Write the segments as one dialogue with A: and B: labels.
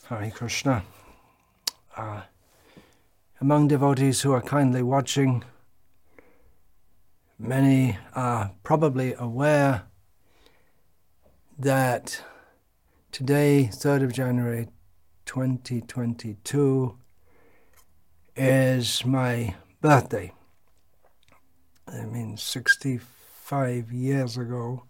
A: Hare Krishna. Among devotees who are kindly watching, many are probably aware that today, 3rd of January 2022, is my birthday. I mean, 65 years ago.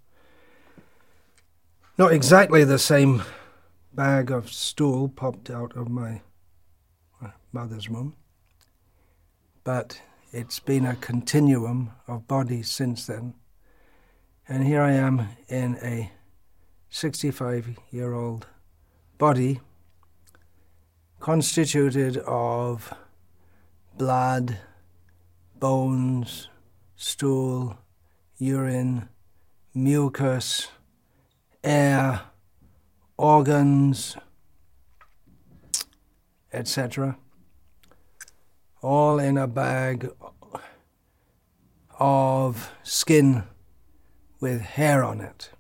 A: Not exactly the same bag of stool popped out of my mother's womb, but it's been a continuum of bodies since then. And here I am in a 65-year-old body constituted of blood, bones, stool, urine, mucus, air, organs, etc., all in a bag of skin with hair on it.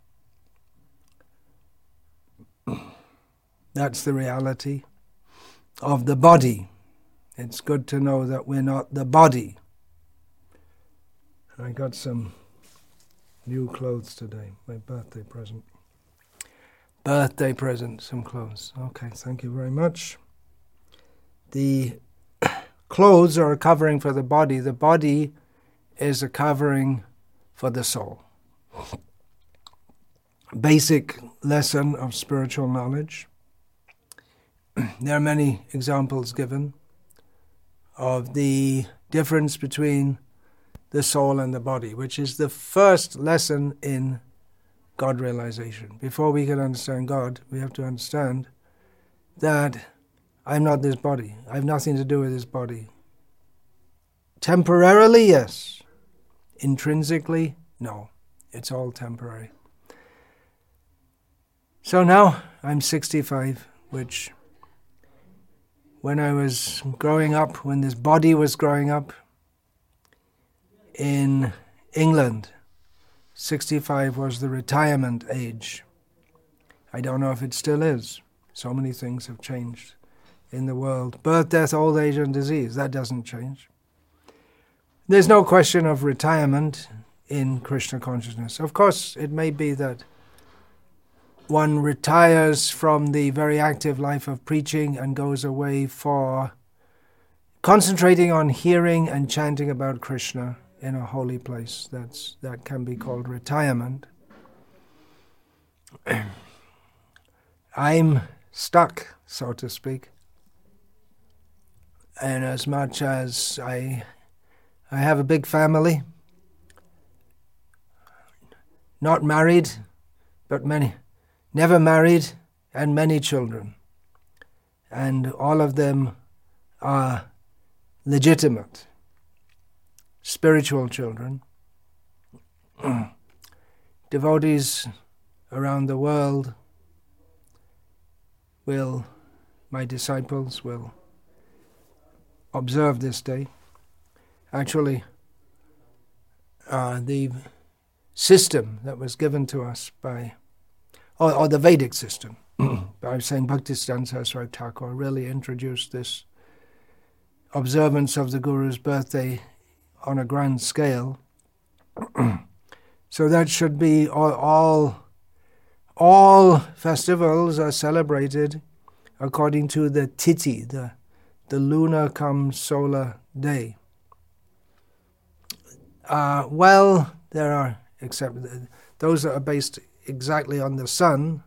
A: That's the reality of the body. It's good to know that we're not the body. I got some new clothes today, my birthday present. Birthday present, some clothes. Okay, thank you very much. The clothes are a covering for the body. The body is a covering for the soul. Basic lesson of spiritual knowledge. There are many examples given of the difference between the soul and the body, which is the first lesson in God realization. Before we can understand God, we have to understand that I'm not this body. I have nothing to do with this body. Temporarily, yes. Intrinsically, no. It's all temporary. So now I'm 65, which when I was growing up, when this body was growing up in England, 65 was the retirement age. I don't know if it still is. So many things have changed in the world. Birth, death, old age, and disease, that doesn't change. There's no question of retirement in Krishna consciousness. Of course, it may be that one retires from the very active life of preaching and goes away for concentrating on hearing and chanting about Krishna in a holy place. That can be called retirement. I'm stuck, so to speak, and as much as I have a big family, not married, but never married, and many children, and all of them are legitimate spiritual children. Devotees around the world my disciples will observe this day. Actually, the system that was given to us or the Vedic system by Saint Bhaktisiddhanta Saraswati Thakur really introduced this observance of the Guru's birthday on a grand scale. So that should be all festivals are celebrated according to the Tithi, the lunar cum solar day. There are, except those that are based exactly on the sun,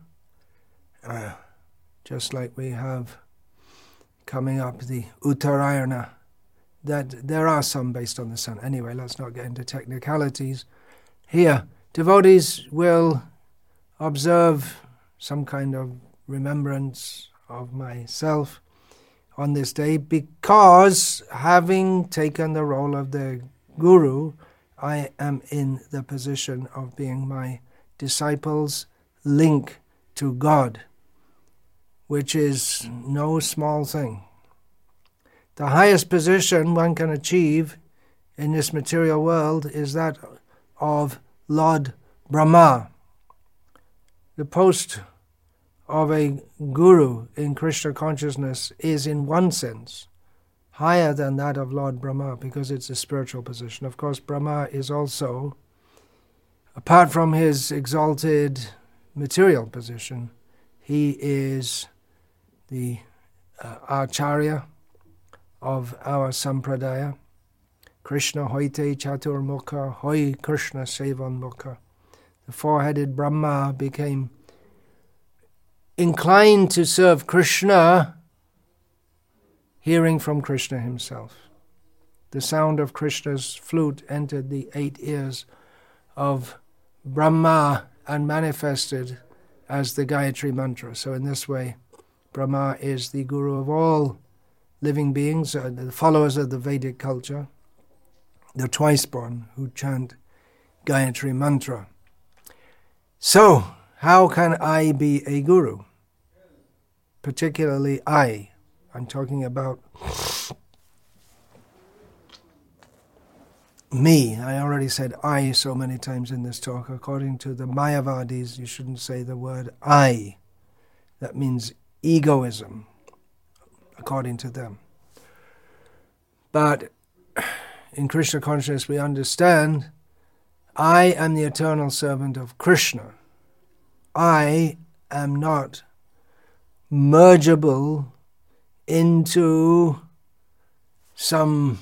A: just like we have coming up the Uttarayana, that there are some based on the sun. Anyway, let's not get into technicalities. Here, devotees will observe some kind of remembrance of myself on this day because, having taken the role of the Guru, I am in the position of being my disciples' link to God, which is no small thing. The highest position one can achieve in this material world is that of Lord Brahma. The post of a guru in Krishna consciousness is, in one sense, higher than that of Lord Brahma, because it's a spiritual position. Of course, Brahma is also, apart from his exalted material position, he is the Acharya of our Sampradaya. Krishna hoite chaturmukha, hoi Krishna sevanmukha. The four-headed Brahma became inclined to serve Krishna, hearing from Krishna himself. The sound of Krishna's flute entered the 8 ears of Brahma and manifested as the Gayatri Mantra. So in this way, Brahma is the guru of all living beings, the followers of the Vedic culture, the twice-born who chant Gayatri Mantra. So, how can I be a guru? Particularly I'm talking about me. I already said I so many times in this talk. According to the Mayavadis, you shouldn't say the word I. That means egoism, according to them. But in Krishna consciousness we understand I am the eternal servant of Krishna. I am not mergeable into some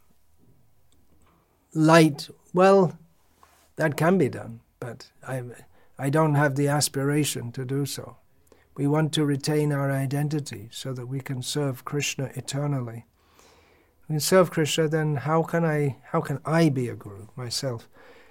A: light. Well, that can be done, but I don't have the aspiration to do so. We want to retain our identity so that we can serve Krishna eternally. We can serve Krishna, then how can I be a guru myself?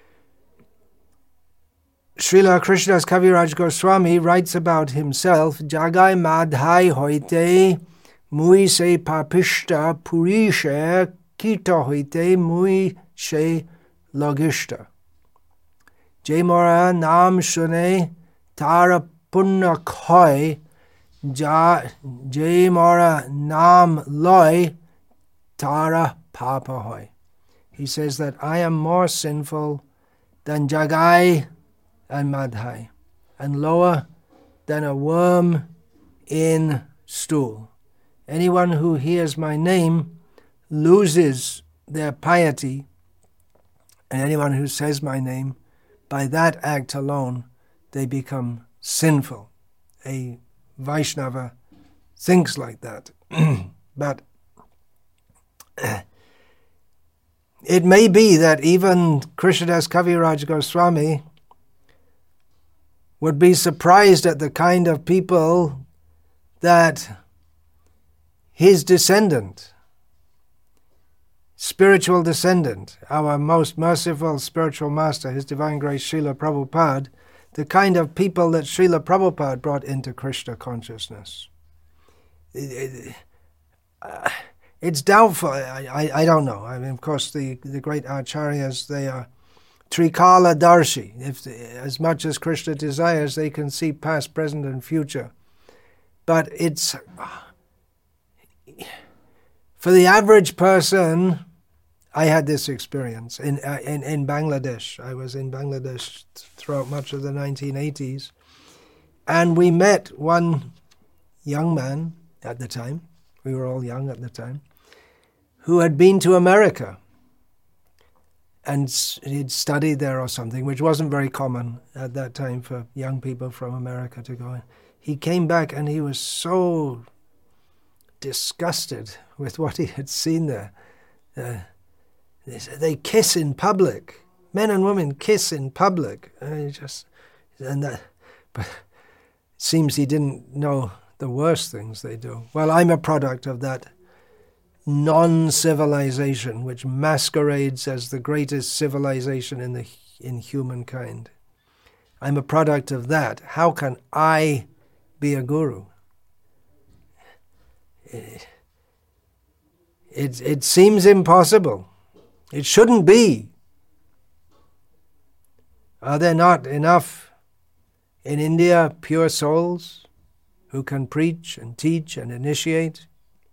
A: Srila Krishnadas Kaviraj Goswami writes about himself, Jagai madhai hoite mui se papishta purishe kita hoite mui se logishta. Jai mora nam shune tara punna khoi jai mora nam loi tara papa hoy. He says that I am more sinful than Jagai and Madhai, and lower than a worm in stool. Anyone who hears my name loses their piety, and anyone who says my name, by that act alone, they become sinful. A Vaishnava thinks like that. But it may be that even Krishnadas Kaviraj Goswami would be surprised at the kind of people that his descendant, spiritual descendant, our most merciful spiritual master, His Divine Grace Srila Prabhupada, the kind of people that Srila Prabhupada brought into Krishna consciousness. It's doubtful. I don't know. I mean, of course, the great acharyas, they are Trikala Darshi. If as much as Krishna desires, they can see past, present, and future. But it's for the average person. I had this experience in Bangladesh. I was in Bangladesh throughout much of the 1980s, and we met one young man at the time. We were all young at the time, who had been to America. And he'd studied there or something, which wasn't very common at that time for young people from America to go in. He came back and he was so disgusted with what he had seen there. They kiss in public. Men and women kiss in public. But it seems he didn't know the worst things they do. Well, I'm a product of that non-civilization, which masquerades as the greatest civilization in humankind. I'm a product of that. How can I be a guru? It seems impossible. It shouldn't be. Are there not enough in India pure souls who can preach and teach and initiate?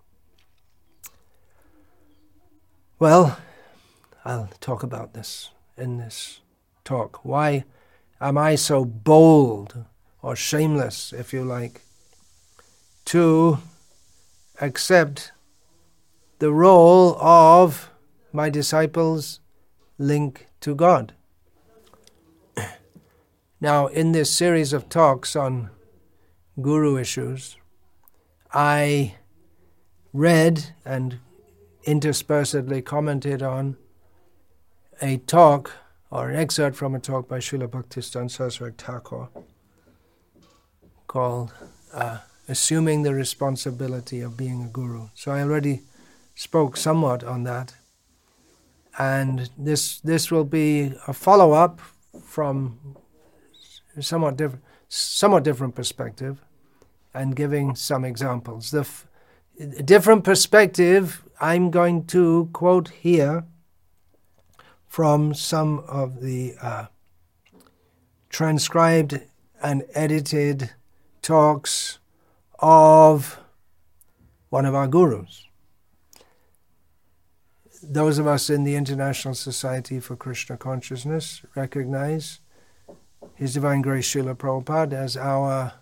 A: Well, I'll talk about this in this talk. Why am I so bold or shameless, if you like, to accept the role of my disciples' link to God. Now, in this series of talks on guru issues, I read and interspersedly commented on a talk or an excerpt from a talk by Srila Bhaktisiddhanta Saraswati Thakur called Assuming the Responsibility of Being a Guru. So I already spoke somewhat on that, and this will be a follow-up from a somewhat different perspective, and giving some examples. The different perspective I'm going to quote here from some of the transcribed and edited talks of one of our gurus. Those of us in the International Society for Krishna Consciousness recognize His Divine Grace Srila Prabhupada as our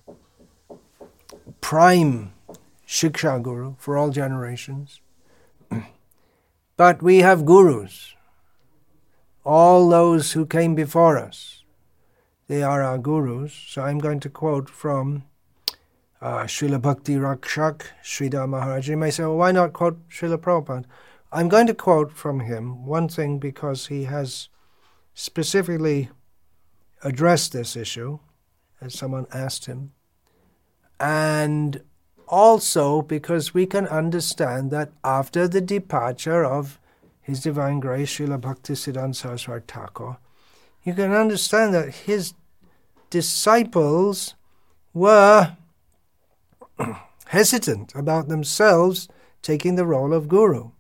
A: prime Shiksha Guru for all generations. But we have gurus. All those who came before us, they are our gurus. So I'm going to quote from Srila Bhakti Rakshak Sridhar Maharaj. You may say, well, why not quote Srila Prabhupada? I'm going to quote from him one thing because he has specifically addressed this issue, as someone asked him, and also because we can understand that after the departure of His Divine Grace Srila Bhaktisiddhanta Saraswati Thakur, you can understand that his disciples were hesitant about themselves taking the role of guru.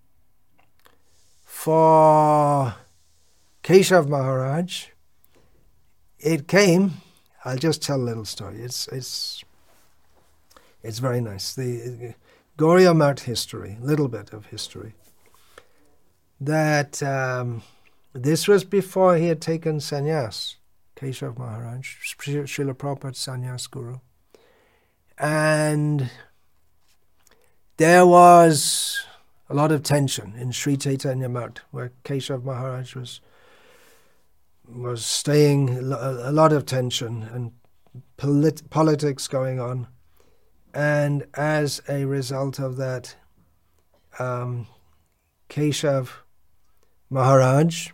A: For Keshav Maharaj, it came, I'll just tell a little story. It's very nice. The Gauriya Math history, a little bit of history. That this was before he had taken sannyas, Keshav Maharaj, Srila Prabhupada's sannyas guru. And there was a lot of tension in Sri Chaitanya Math, where Keshav Maharaj was staying, a lot of tension and politics going on. And as a result of that, Keshav Maharaj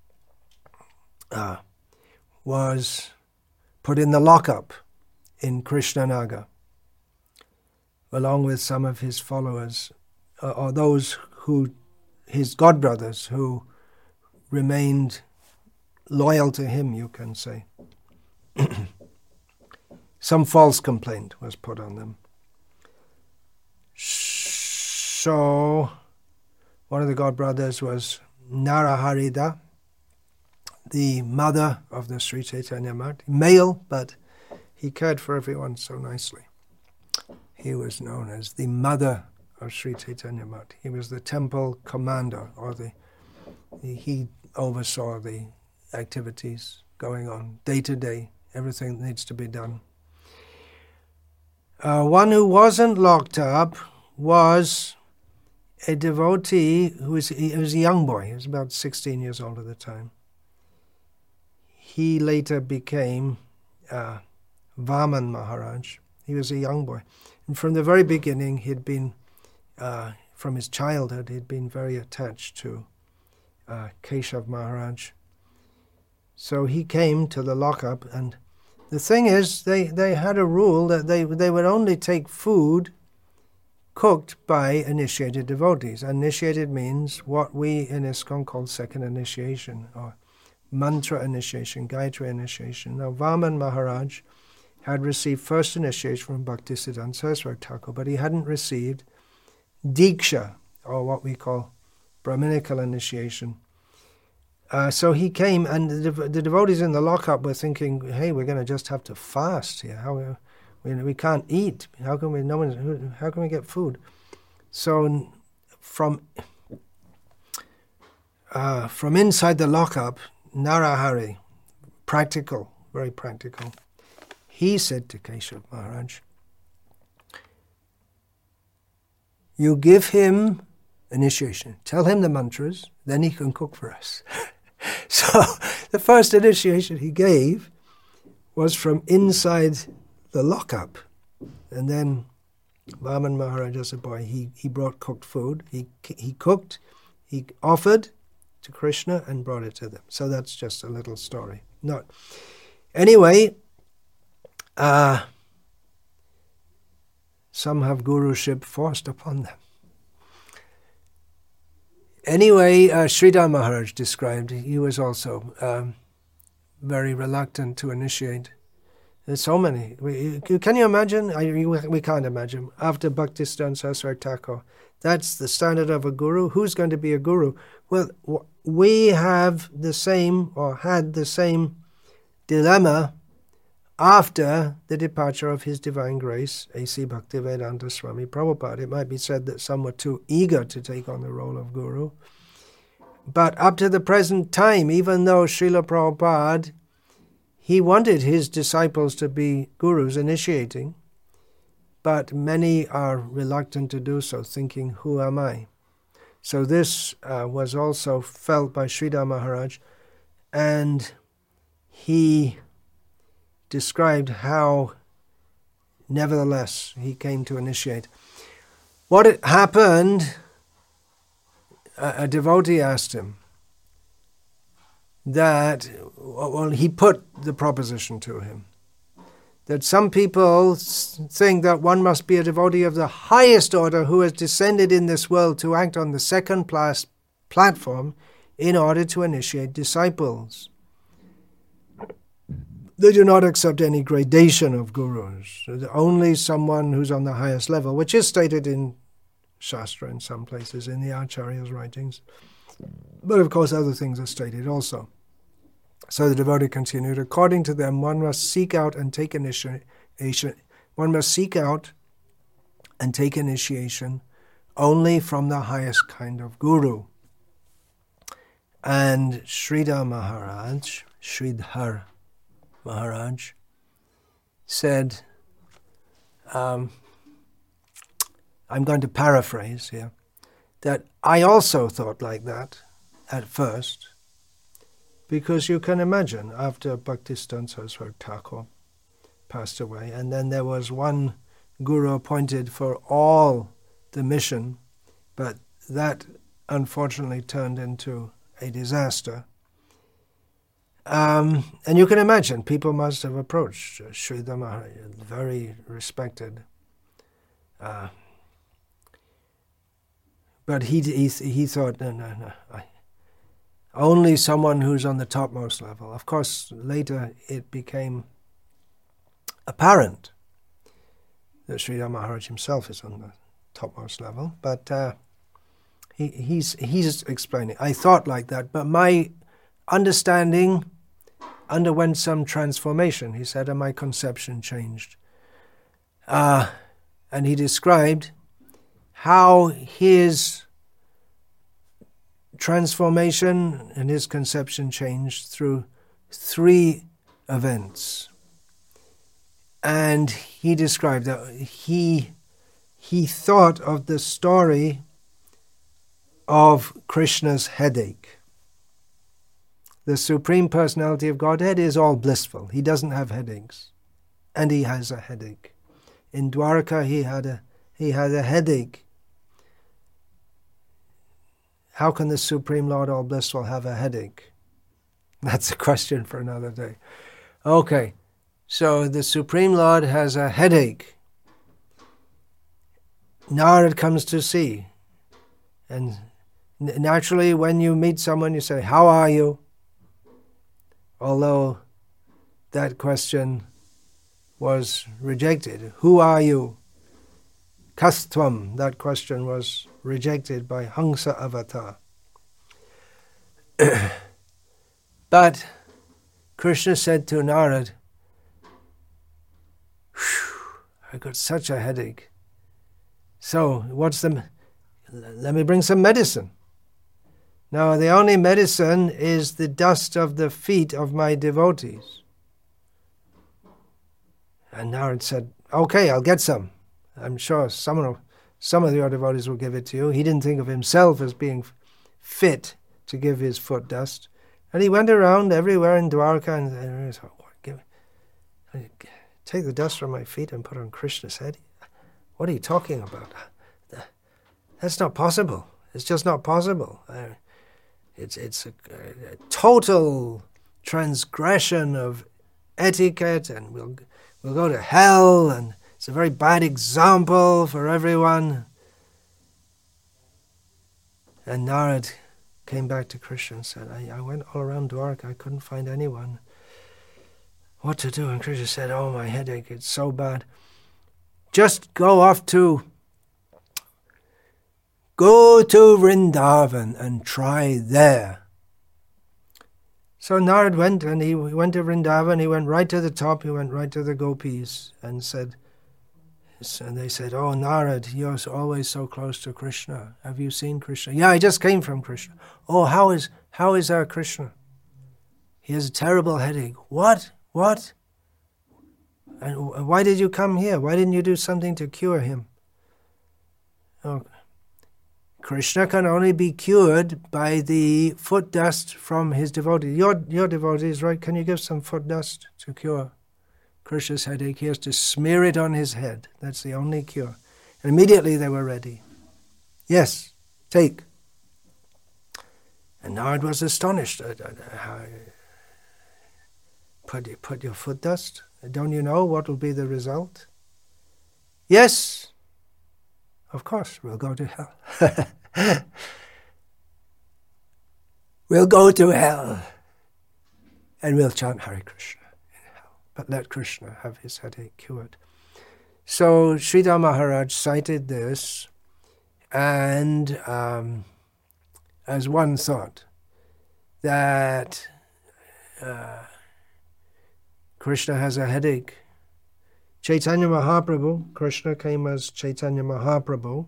A: was put in the lockup in Krishnanagar, along with some of his followers, or those who, his godbrothers, who remained loyal to him, you can say. Some false complaint was put on them. So, one of the godbrothers was Naraharida, the mother of the Sri Chaitanya Math, male, but he cared for everyone so nicely. He was known as the mother of Sri Chaitanya Math. He was the temple commander, or he oversaw the activities going on day to day, everything that needs to be done. One who wasn't locked up was a devotee he was a young boy. He was about 16 years old at the time. He later became Vaman Maharaj. He was a young boy. And from the very beginning, he'd been, from his childhood, he'd been very attached to Keshav Maharaj. So he came to the lockup, and the thing is, they had a rule that they would only take food cooked by initiated devotees. Initiated means what we in ISKCON call second initiation, or mantra initiation, Gayatri initiation. Now, Vaman Maharaj had received first initiation from Bhaktisiddhanta Saraswati Thakur, but he hadn't received Diksha, or what we call Brahminical initiation. So he came, and the devotees in the lockup were thinking, hey, we're going to just have to fast here. How we can't eat. How can we get food? So from inside the lockup, Narahari, practical, very practical, he said to Keshav Maharaj, you give him initiation, tell him the mantras, then he can cook for us. So the first initiation he gave was from inside the lockup. And then Vaman Maharaj, as a boy, he brought cooked food. He cooked, he offered to Krishna and brought it to them. So that's just a little story. Anyway, some have guruship forced upon them. Anyway, Sridhar Maharaj described, he was also very reluctant to initiate. There's so many. Can you imagine? We can't imagine. After Bhaktisiddhanta Saraswati Thakur, that's the standard of a guru. Who's going to be a guru? Well, we have the same, or had the same dilemma after the departure of His Divine Grace, A.C. Bhaktivedanta Swami Prabhupada. It might be said that some were too eager to take on the role of guru. But up to the present time, even though Srila Prabhupada, he wanted his disciples to be gurus, initiating, but many are reluctant to do so, thinking, who am I? So this was also felt by Sridhar Maharaj, and he described how, nevertheless, he came to initiate. What had happened, a devotee asked him that, well, he put the proposition to him, that some people think that one must be a devotee of the highest order who has descended in this world to act on the second-class platform in order to initiate disciples. They do not accept any gradation of gurus. Only someone who's on the highest level, which is stated in Shastra in some places, in the Acharya's writings. But of course other things are stated also. So the devotee continued, according to them, one must seek out and take initiation. One must seek out and take initiation only from the highest kind of guru. And Sridhar Maharaj said, I'm going to paraphrase here, that I also thought like that at first, because you can imagine, after Bhaktisiddhanta Saraswati Thakur passed away, and then there was one guru appointed for all the mission, but that unfortunately turned into a disaster. And you can imagine, people must have approached Sridhar Maharaj, very respected. But he thought, no, only someone who's on the topmost level. Of course, later it became apparent that Sridhar Maharaj himself is on the topmost level, but he's explaining. I thought like that, but my understanding underwent some transformation, he said, and my conception changed. And he described how his transformation and his conception changed through 3 events. And he described that he thought of the story of Krishna's headache. The Supreme Personality of Godhead is all blissful. He doesn't have headaches. And he has a headache. In Dwarka he had a headache. How can the Supreme Lord all blissful have a headache? That's a question for another day. Okay, so the Supreme Lord has a headache. Narad comes to see. And naturally, when you meet someone, you say, how are you? Although that question was rejected. Who are you? Kastvam, that question was rejected by Hamsa Avatar. But Krishna said to Narad, I got such a headache. So, let me bring some medicine. Now, the only medicine is the dust of the feet of my devotees. And Narad said, okay, I'll get some. I'm sure some of your devotees will give it to you. He didn't think of himself as being fit to give his foot dust. And he went around everywhere in Dwarka and said, take the dust from my feet and put it on Krishna's head. What are you talking about? That's not possible. It's just not possible. It's a total transgression of etiquette, and we'll go to hell, and it's a very bad example for everyone. And Narad came back to Krishna and said, I went all around Dwarka, I couldn't find anyone. What to do? And Krishna said, oh, my headache, it's so bad. Just go to Vrindavan and try there. So Narad went, and he went to Vrindavan, he went right to the top, he went right to the gopis and they said, oh, Narad, you're always so close to Krishna. Have you seen Krishna? Yeah, I just came from Krishna. Oh, how is our Krishna? He has a terrible headache. What? And why did you come here? Why didn't you do something to cure him? Oh, Krishna can only be cured by the foot dust from his devotees. Your devotees, right? Can you give some foot dust to cure Krishna's headache? He has to smear it on his head. That's the only cure. And immediately they were ready. Yes, take. And Narad was astonished. Put your foot dust? Don't you know what will be the result? Yes. Of course, we'll go to hell. We'll go to hell. And we'll chant Hare Krishna in hell. But let Krishna have his headache cured. So Sridhar Maharaj cited this, and as one thought, that Krishna has a headache. Chaitanya Mahaprabhu, Krishna came as Chaitanya Mahaprabhu,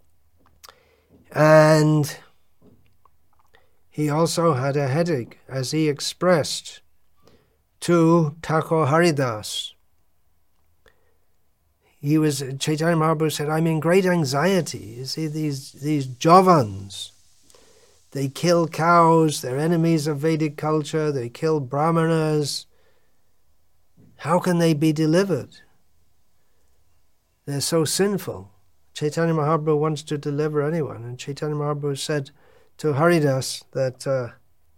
A: and he also had a headache, as he expressed to Thakur Haridas. Chaitanya Mahaprabhu said, I'm in great anxiety. You see, these Javans, they kill cows, they're enemies of Vedic culture, they kill brahmanas. How can they be delivered? They're so sinful. Chaitanya Mahaprabhu wants to deliver anyone. And Chaitanya Mahaprabhu said to Haridas that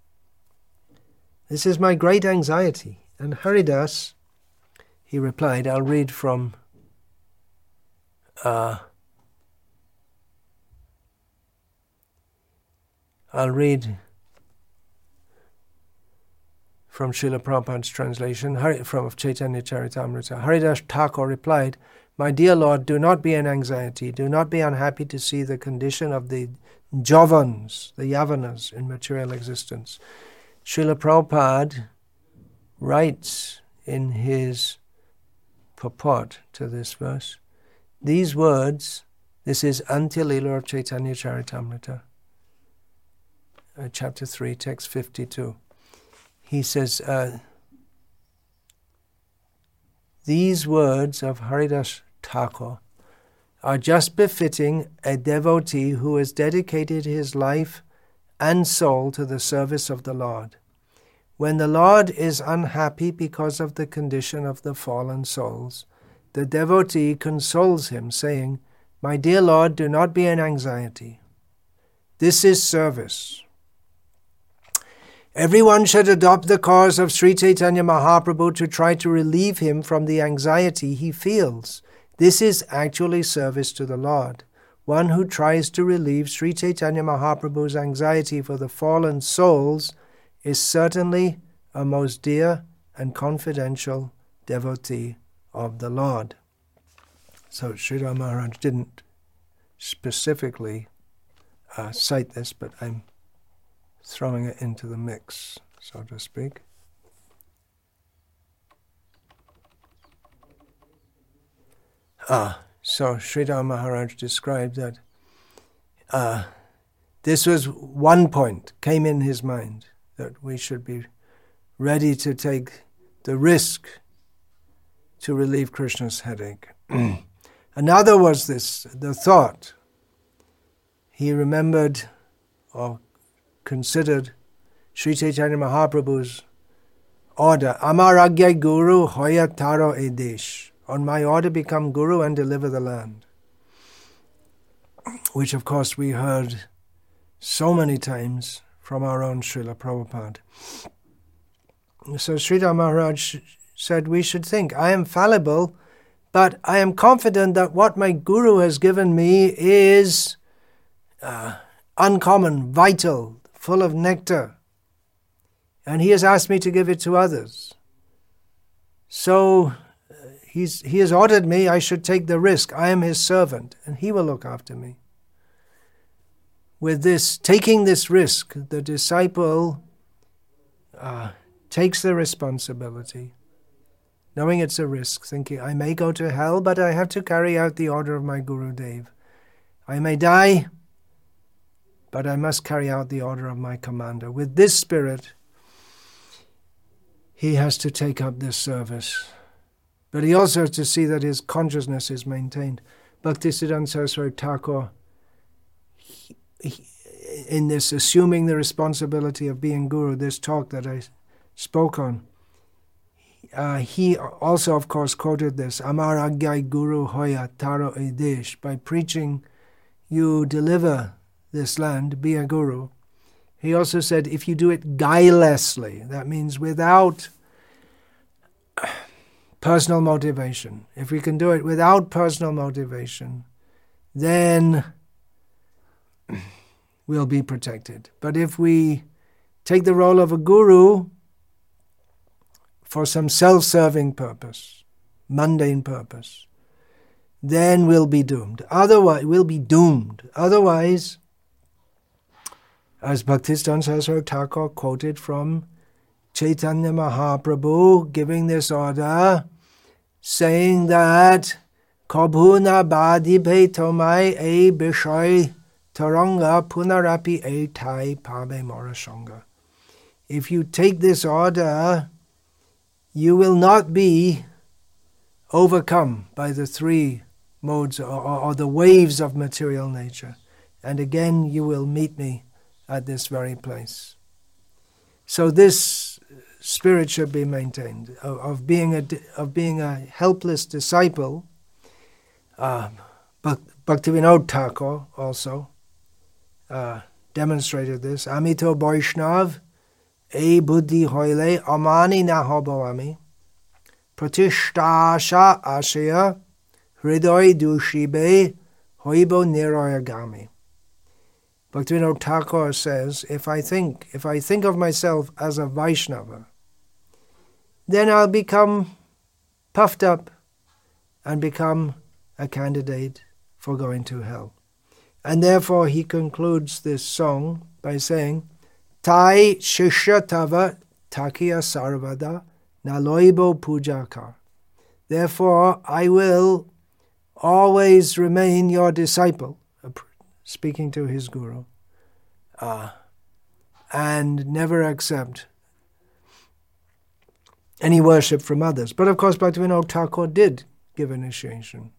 A: this is my great anxiety. And Haridas, he replied, I'll read from Srila Prabhupada's translation, from Chaitanya Charitamrita. Haridas Thakur replied, my dear Lord, do not be in anxiety, do not be unhappy to see the condition of the Javans, the Yavanas in material existence. Srila Prabhupada writes in his purport to this verse, these words, this is Antya-lila of Chaitanya Charitamrita, chapter 3, text 52. He says, these words of Haridas Thakur are just befitting a devotee who has dedicated his life and soul to the service of the Lord. When the Lord is unhappy because of the condition of the fallen souls, the devotee consoles him, saying, my dear Lord, do not be in anxiety. This is service. Everyone should adopt the cause of Sri Chaitanya Mahaprabhu to try to relieve him from the anxiety he feels. This is actually service to the Lord. One who tries to relieve Sri Chaitanya Mahaprabhu's anxiety for the fallen souls is certainly a most dear and confidential devotee of the Lord. So Sridhar Maharaj didn't specifically cite this, but I'm throwing it into the mix, so to speak. So Sridhar Maharaj described that this was one point, came in his mind, that we should be ready to take the risk to relieve Krishna's headache. Another was the thought. He remembered or considered Sri Chaitanya Mahaprabhu's order, Amar Agya Guru Hoya Taro Edesh. On my order become Guru and deliver the land. Which of course we heard so many times from our own Srila Prabhupada. So Sridhar Maharaj said we should think, I am fallible, but I am confident that what my Guru has given me is uncommon, vital, full of nectar. And he has asked me to give it to others. So he has ordered me, I should take the risk. I am his servant, and he will look after me. With this, taking this risk, the disciple takes the responsibility, knowing it's a risk, thinking, I may go to hell, but I have to carry out the order of my Guru Dev. I may die, but I must carry out the order of my commander. With this spirit, he has to take up this service. But he also has to see that his consciousness is maintained. Bhaktisiddhanta Saraswati Thakur, in this assuming the responsibility of being Guru, this talk that I spoke on, he also, of course, quoted this, Amar Agyai Guru Hoya Taro Edesh. By preaching, you deliver this land, be a Guru. He also said, if you do it guilelessly, that means without personal motivation. If we can do it without personal motivation, then we'll be protected. But if we take the role of a guru for some self-serving purpose, mundane purpose, then we'll be doomed. Otherwise, as Bhaktisiddhanta Saraswati Thakur quoted from Chaitanya Mahaprabhu giving this order, saying that Kabhuna Badibhe Tomai E Bishoy Taranga Punarapi E Tai Pabe Morashanga. If you take this order, you will not be overcome by the three modes or the waves of material nature. And again, you will meet me at this very place. So this spirit should be maintained of being a helpless disciple. Bhaktivinoda Thakur also demonstrated this. Amito Vaishnav e buddhi hoile amani na hobawami pratisthasha ashaya hridoy dushibe hoibo niroyagami. Bhaktivinoda Thakur says, if I think of myself as a Vaishnava, then I'll become puffed up and become a candidate for going to hell. And therefore he concludes this song by saying, Tai shishya tava takiya sarvada naloibo pujakar. Therefore I will always remain your disciple, speaking to his guru, and never accept any worship from others. But of course, Bhaktivinoda Thakur did give initiation.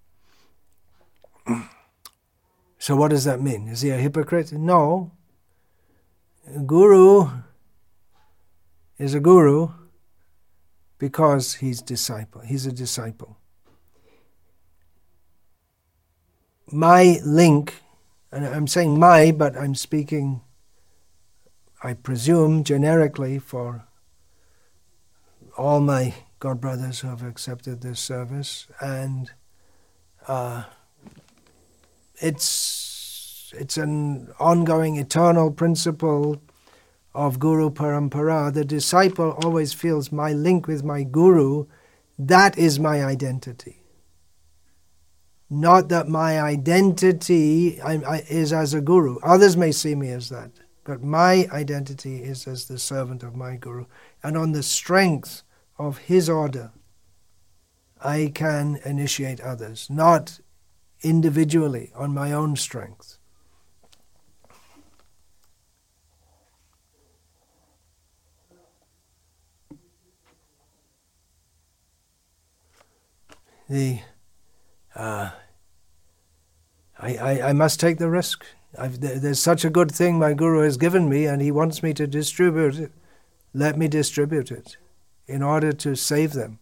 A: So what does that mean? Is he a hypocrite? No. A guru is a guru because he's a disciple. My link, and I'm saying my, but I'm speaking, I presume, generically for all my God brothers who have accepted this service, and it's an ongoing, eternal principle of Guru Parampara. The disciple always feels my link with my Guru, that is my identity. Not that my identity is as a guru. Others may see me as that, but my identity is as the servant of my Guru. And on the strength of his order, I can initiate others, not individually on my own strength. I must take the risk. There's such a good thing my Guru has given me, and he wants me to distribute it. Let me distribute it in order to save them.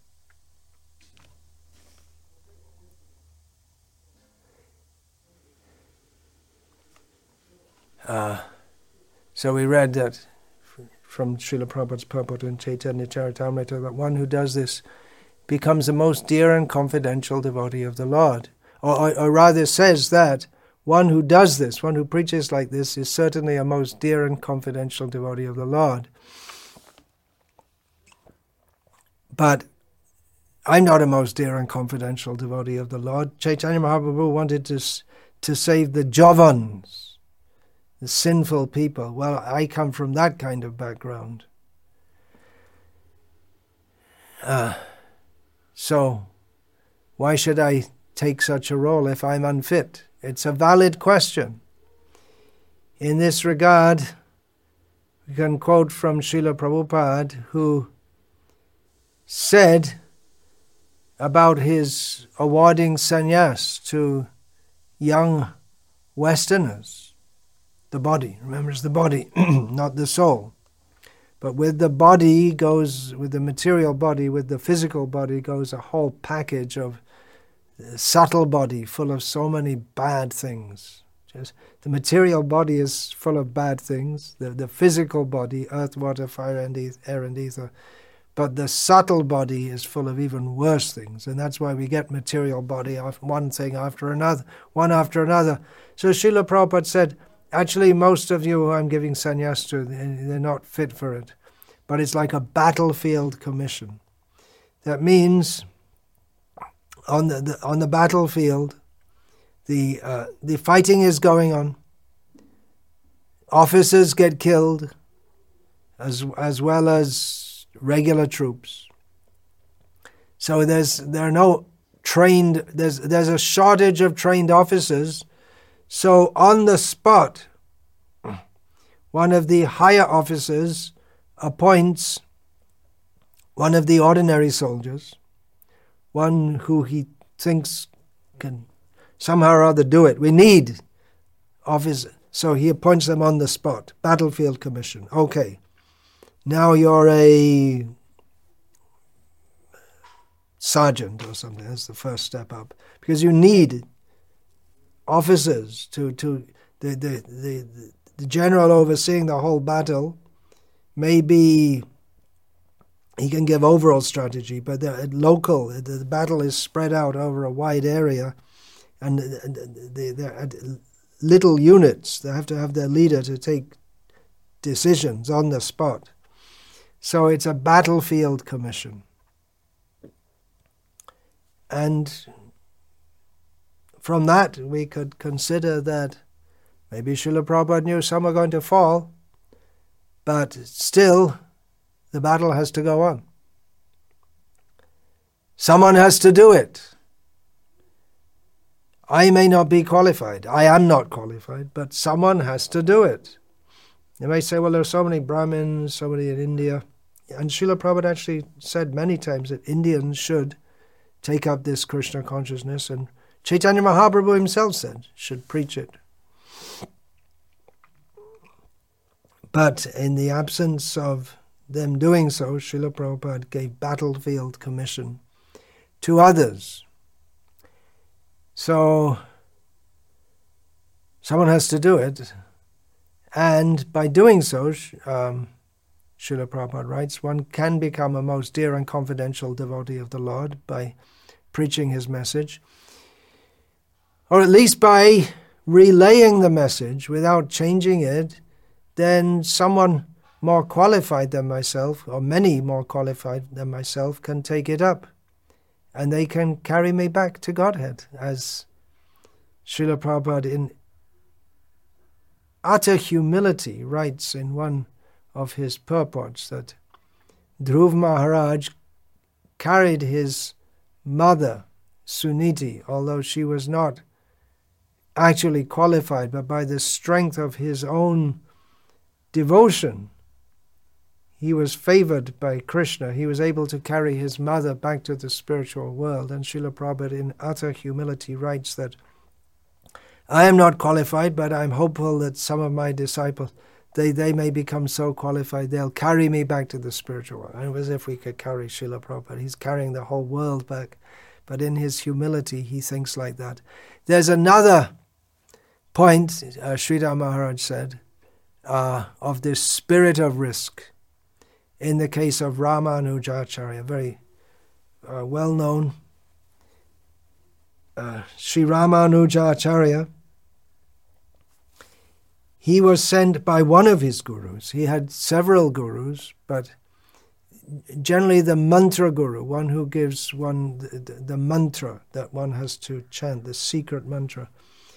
A: So we read that from Srila Prabhupada's purport in Chaitanya Charitamrita, that one who does this becomes the most dear and confidential devotee of the Lord. Or rather says that one who does this, one who preaches like this, is certainly a most dear and confidential devotee of the Lord. But I'm not a most dear and confidential devotee of the Lord. Chaitanya Mahaprabhu wanted to save the Jovans, the sinful people. Well, I come from that kind of background. So why should I take such a role if I'm unfit? It's a valid question. In this regard, we can quote from Srila Prabhupada, who said about his awarding sannyas to young Westerners, the body, remember, it's the body, not the soul. But with the body goes, with the material body, with the physical body goes a whole package of subtle body full of so many bad things. Just the material body is full of bad things, the physical body, earth, water, fire, and air and ether. But the subtle body is full of even worse things, and that's why we get material body, one thing after another, one after another. So Srila Prabhupada said, actually most of you who I'm giving sannyas to, they're not fit for it. But it's like a battlefield commission. That means on the battlefield, the fighting is going on. Officers get killed, as well as regular troops. So there's a shortage of trained officers. So on the spot, one of the higher officers appoints one of the ordinary soldiers, one who he thinks can somehow or other do it. We need officers. So he appoints them on the spot. Battlefield commission. Okay. Now you're a sergeant or something. That's the first step up. Because you need officers to the general overseeing the whole battle. Maybe he can give overall strategy, but the battle is spread out over a wide area, and they're little units. They have to have their leader to take decisions on the spot. So it's a battlefield commission. And from that, we could consider that maybe Srila Prabhupada knew some are going to fall, but still, the battle has to go on. Someone has to do it. I may not be qualified. I am not qualified, but someone has to do it. You may say, well, there are so many Brahmins, so many in India. And Srila Prabhupada actually said many times that Indians should take up this Krishna consciousness, and Chaitanya Mahaprabhu himself said, should preach it. But in the absence of them doing so, Srila Prabhupada gave battlefield commission to others. So someone has to do it, and by doing so, Srila Prabhupada writes, one can become a most dear and confidential devotee of the Lord by preaching his message, or at least by relaying the message without changing it. Then someone more qualified than myself, or many more qualified than myself, can take it up, and they can carry me back to Godhead, as Srila Prabhupada in utter humility writes in one of his purports that Dhruv Maharaj carried his mother, Suniti, although she was not actually qualified, but by the strength of his own devotion, he was favored by Krishna. He was able to carry his mother back to the spiritual world. And Srila Prabhupada in utter humility writes that, I am not qualified, but I'm hopeful that some of my disciples, they may become so qualified, they'll carry me back to the spiritual world. And it was as if we could carry Srila Prabhupada. He's carrying the whole world back. But in his humility, he thinks like that. There's another point, Sridhar Maharaj said, of this spirit of risk. In the case of Ramanujacharya, very well-known Sri Ramanujacharya, he was sent by one of his gurus. He had several gurus, but generally the mantra guru, one who gives one the mantra that one has to chant, the secret mantra.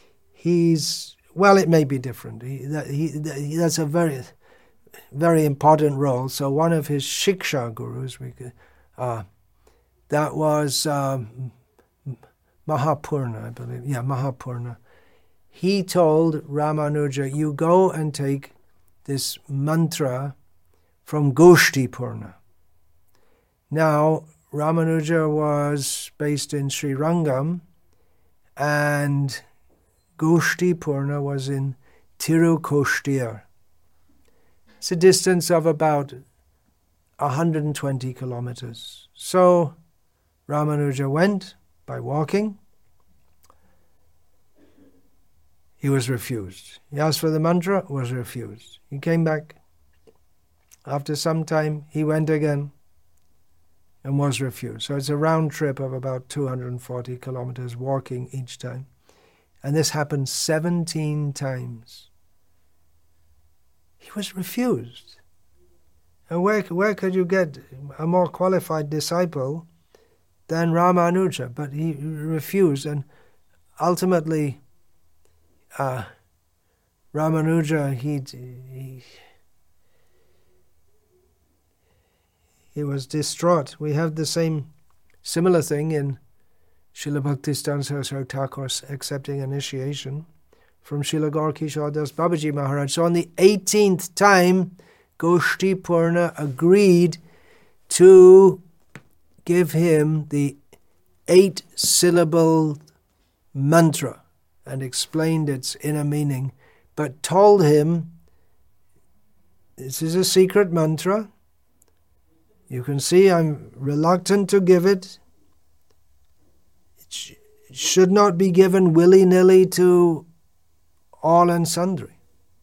A: It may be different. That's a very, very important role. So one of his Shiksha gurus, that was Mahapurna, I believe. Yeah, Mahapurna. He told Ramanuja, you go and take this mantra from Goshtipurna. Now, Ramanuja was based in Srirangam, and Goshtipurna was in Tirukoshtir. It's a distance of about 120 kilometers. So Ramanuja went by walking. He was refused. He asked for the mantra, was refused. He came back. After some time, he went again and was refused. So it's a round trip of about 240 kilometers walking each time. And this happened 17 times. He was refused. And where could you get a more qualified disciple than Ramanuja? But he refused, and ultimately Ramanuja, he was distraught. We have the similar thing in Srila Bhaktisiddhanta Saraswati Thakur's accepting initiation from Srila Gaur Kishore Das Babaji Maharaj. So on the 18th time, Goshtipurna agreed to give him the 8-syllable mantra and explained its inner meaning, but told him, this is a secret mantra. You can see I'm reluctant to give it. It should not be given willy-nilly to all and sundry.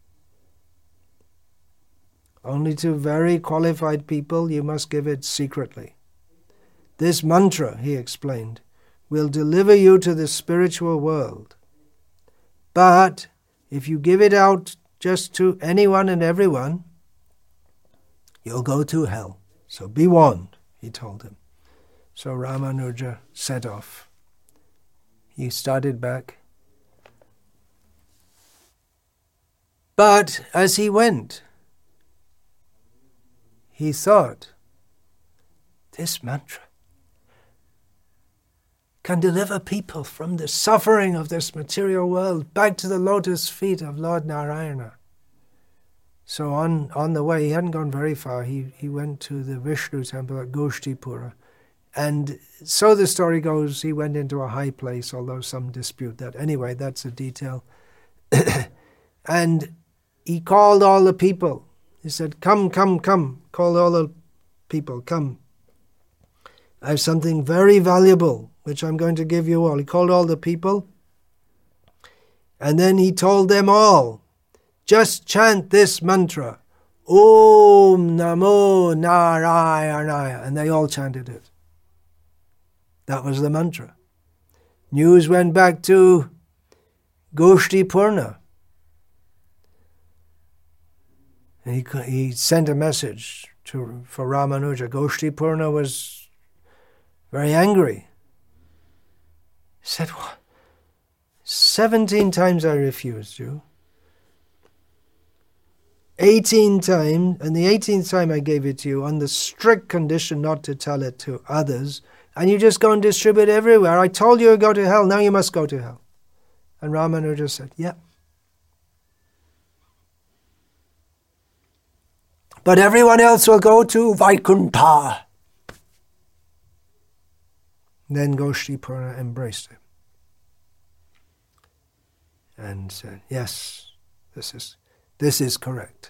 A: Only to very qualified people you must give it secretly. This mantra, he explained, will deliver you to the spiritual world. But if you give it out just to anyone and everyone, you'll go to hell. So be warned, he told him. So Ramanuja set off. He started back. But as he went, he thought, this mantra can deliver people from the suffering of this material world back to the lotus feet of Lord Narayana. So on the way, he hadn't gone very far, he went to the Vishnu temple at Goshtipura. And so the story goes, he went into a high place, although some dispute that. Anyway, that's a detail. And he called all the people. He said, come, come, come. Called all the people, come. I have something very valuable, which I'm going to give you all. He called all the people. And then he told them all, just chant this mantra, Om Namo Narayanaya. And they all chanted it. That was the mantra. News went back to Goshtipurna. And he sent a message for Ramanuja. Goshtipurna was very angry. He said, what? 17 times I refused you. 18 times, and the 18th time I gave it to you on the strict condition not to tell it to others, and you just go and distribute everywhere. I told you to go to hell, now you must go to hell. And Ramanuja said, yeah. but everyone else will go to Vaikuntha. Then Goshtipurna embraced him and said, yes, this is correct.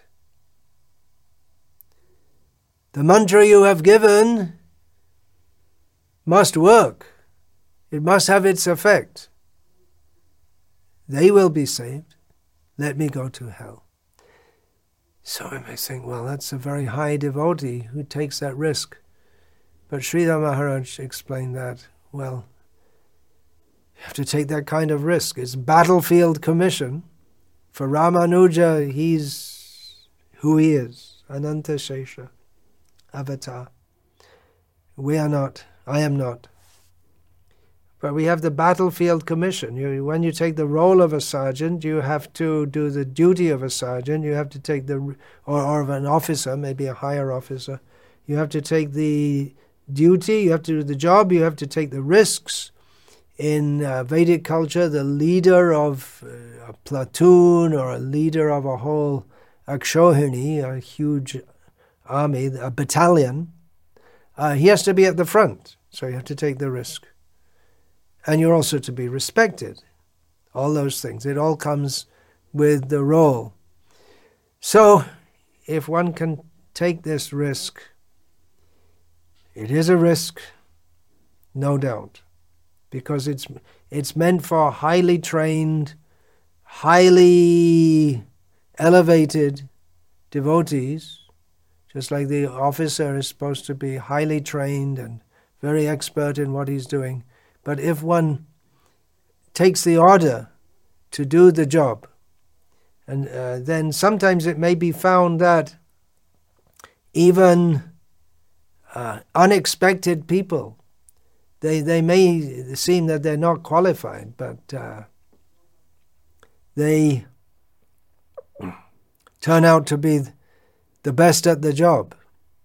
A: The mantra you have given must work. It must have its effect. They will be saved. Let me go to hell. So I may think, well, that's a very high devotee who takes that risk. But Sridhar Maharaj explained that, well, you have to take that kind of risk. It's battlefield commission. For Ramanuja, he's who he is, Ananta Shesha, avatar. We are not, I am not. But we have the battlefield commission. When you take the role of a sergeant, you have to do the duty of a sergeant. You have to take or of an officer, maybe a higher officer. You have to take the duty, you have to do the job, you have to take the risks. In Vedic culture, the leader of a platoon or a leader of a whole Akshohini, a huge army, a battalion, he has to be at the front. So you have to take the risk. And you're also to be respected. All those things. It all comes with the role. So, if one can take this risk, it is a risk, no doubt, because it's meant for highly trained, highly elevated devotees, just like the officer is supposed to be highly trained and very expert in what he's doing. But if one takes the order to do the job, and then sometimes it may be found that even unexpected people, they may seem that they're not qualified, but they turn out to be the best at the job.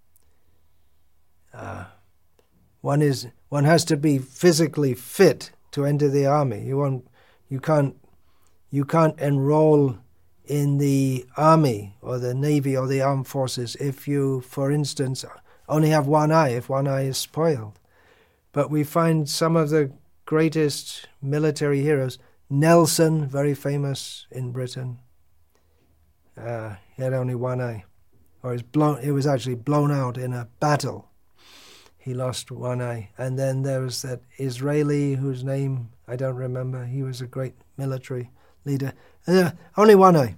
A: One has to be physically fit to enter the army. You can't enroll in the army or the navy or the armed forces if you, for instance, only have one eye, if one eye is spoiled. But we find some of the greatest military heroes. Nelson, very famous in Britain, he had only one eye, or it was actually blown out in a battle. He lost one eye. And then there was that Israeli whose name I don't remember. He was a great military leader. Only one eye.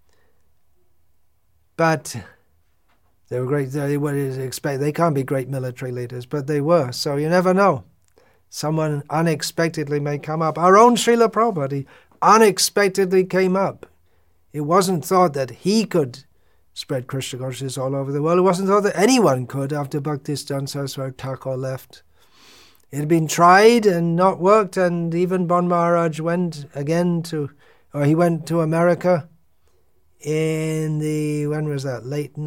A: But they were great. They can't be great military leaders, but they were. So you never know. Someone unexpectedly may come up. Our own Srila Prabhupada unexpectedly came up. It wasn't thought that he could spread Krishna consciousness all over the world. It wasn't thought that anyone could after Bhaktisiddhanta Saraswati Thakur left. It had been tried and not worked, and even Bon Maharaj went to America in the, late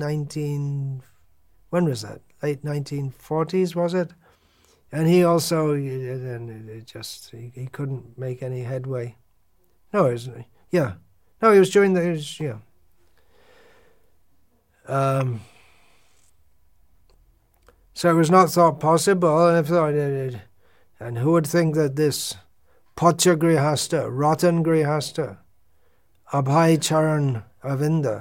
A: 1940s, was it? And he also, he couldn't make any headway. He was during the, so it was not thought possible, and who would think that this Pocha Grihasta, Ratan Grihasta, Abhay Charan Avinda,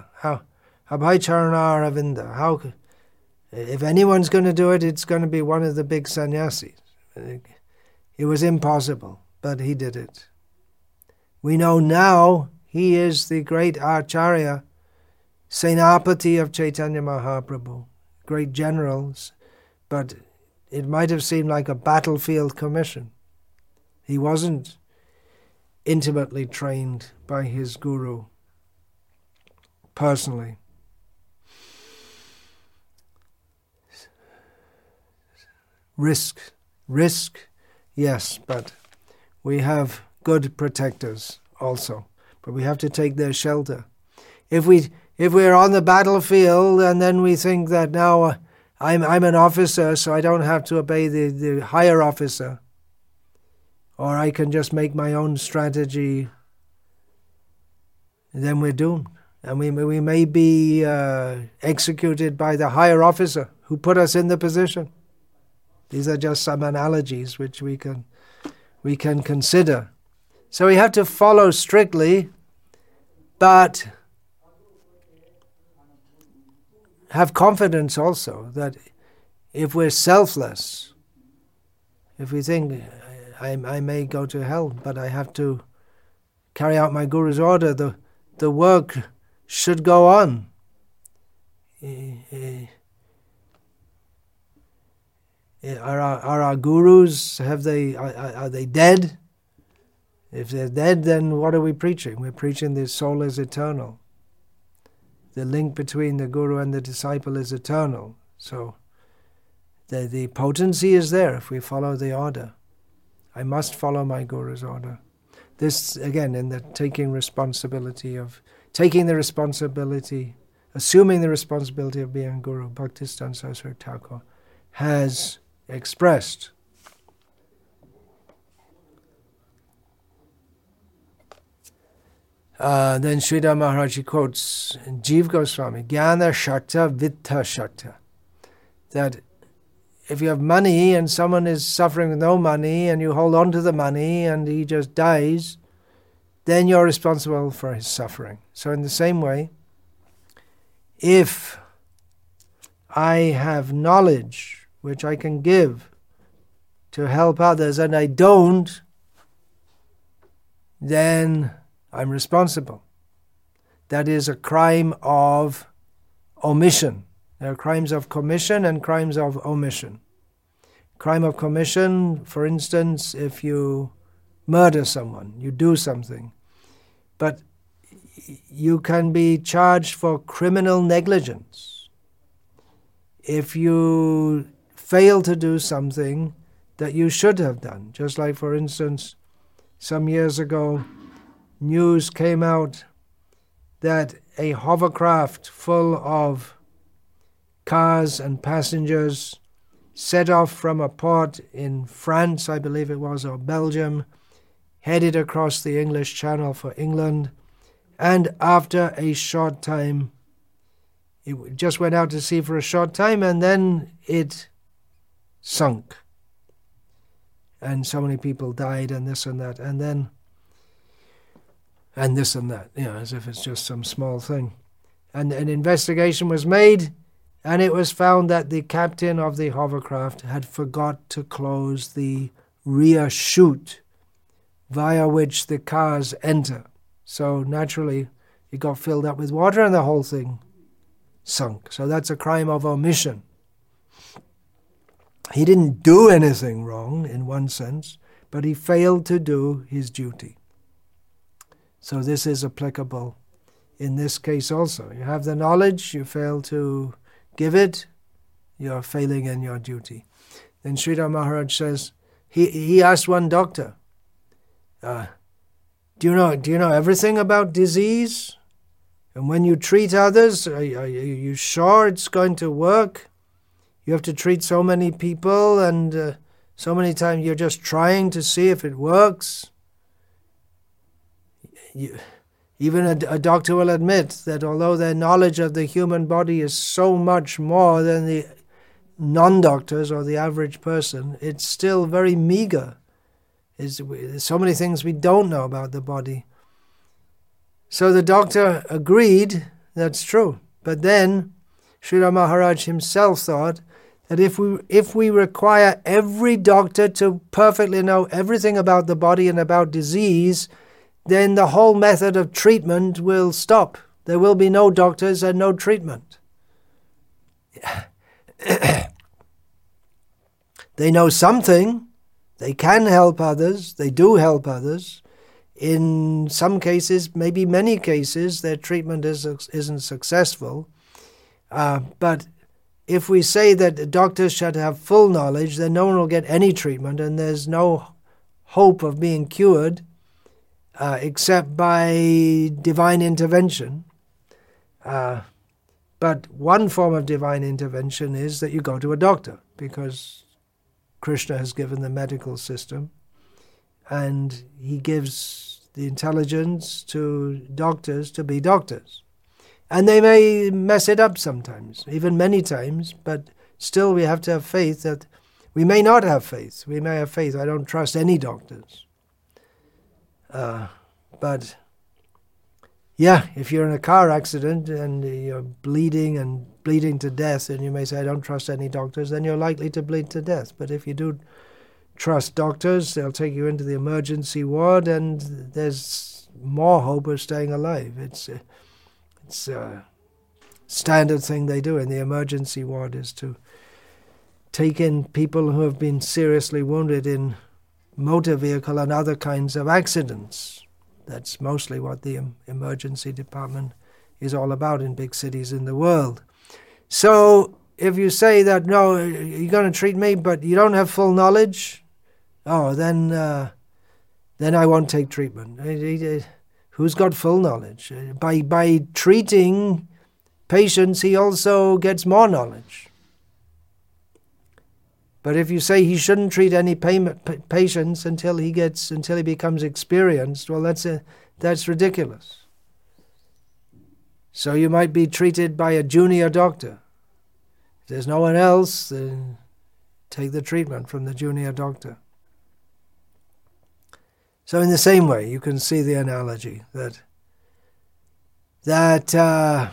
A: if anyone's going to do it, it's going to be one of the big sannyasis. It was impossible, but he did it. We know now he is the great Acharya, Senapati of Chaitanya Mahaprabhu, great generals, but it might have seemed like a battlefield commission. He wasn't intimately trained by his guru personally. Risk, yes, but we have good protectors also, but we have to take their shelter. If we're on the battlefield and then we think that now I'm an officer, so I don't have to obey the higher officer, or I can just make my own strategy, then we're doomed. And we may be executed by the higher officer who put us in the position. These are just some analogies which we can consider. So we have to follow strictly, but have confidence also that if we're selfless, if we think, I may go to hell, but I have to carry out my Guru's order, the work should go on. Are our gurus, are they dead? If they're dead, then what are we preaching? We're preaching the soul is eternal. The link between the guru and the disciple is eternal. So the potency is there if we follow the order. I must follow my guru's order. This, again, in the assuming the responsibility of being Guru, Bhaktisiddhanta Saraswati Thakur has expressed. Then Sridhar Maharaj quotes Jiva Goswami, Jnana Shakta Vitta Shakta, that if you have money and someone is suffering with no money and you hold on to the money and he just dies, then you're responsible for his suffering. So in the same way, if I have knowledge which I can give to help others and I don't, then I'm responsible. That is a crime of omission. There are crimes of commission and crimes of omission. Crime of commission, for instance, if you murder someone, you do something, but you can be charged for criminal negligence. If you fail to do something that you should have done, just like, for instance, some years ago, news came out that a hovercraft full of cars and passengers set off from a port in France, I believe it was, or Belgium, headed across the English Channel for England, and after a short time, it just went out to sea for a short time, and then it sunk. And so many people died, and this and that, and this and that, as if it's just some small thing. And an investigation was made, and it was found that the captain of the hovercraft had forgot to close the rear chute via which the cars enter. So naturally, it got filled up with water and the whole thing sunk. So that's a crime of omission. He didn't do anything wrong in one sense, but he failed to do his duty. So this is applicable in this case also. You have the knowledge, you fail to give it, you're failing in your duty. Then Sridhar Maharaj says, he asked one doctor, do you know everything about disease? And when you treat others, are you sure it's going to work? You have to treat so many people, and so many times you're just trying to see if it works. Even a doctor will admit that although their knowledge of the human body is so much more than the non-doctors or the average person, it's still very meager. There's so many things we don't know about the body. So the doctor agreed, that's true. But then Sridhar Maharaj himself thought that if we require every doctor to perfectly know everything about the body and about disease, then the whole method of treatment will stop. There will be no doctors and no treatment. They know something. They can help others. They do help others. In some cases, maybe many cases, their treatment isn't successful. But if we say that doctors should have full knowledge, then no one will get any treatment, and there's no hope of being cured except by divine intervention. But one form of divine intervention is that you go to a doctor, because Krishna has given the medical system, and he gives the intelligence to doctors to be doctors. And they may mess it up sometimes, even many times, but still we have to have faith that we may not have faith. We may have faith. I don't trust any doctors. But yeah, if you're in a car accident and you're bleeding to death, and you may say, I don't trust any doctors, then you're likely to bleed to death. But if you do trust doctors, they'll take you into the emergency ward, and there's more hope of staying alive. It's a standard thing they do in the emergency ward, is to take in people who have been seriously wounded in motor vehicle and other kinds of accidents. That's mostly what the emergency department is all about in big cities in the world. So if you say that, no, you're going to treat me, but you don't have full knowledge, then I won't take treatment. Who's got full knowledge? By treating patients, he also gets more knowledge. But if you say he shouldn't treat any patients until he becomes experienced, well, that's ridiculous. So you might be treated by a junior doctor. If there's no one else, then take the treatment from the junior doctor. So in the same way, you can see the analogy that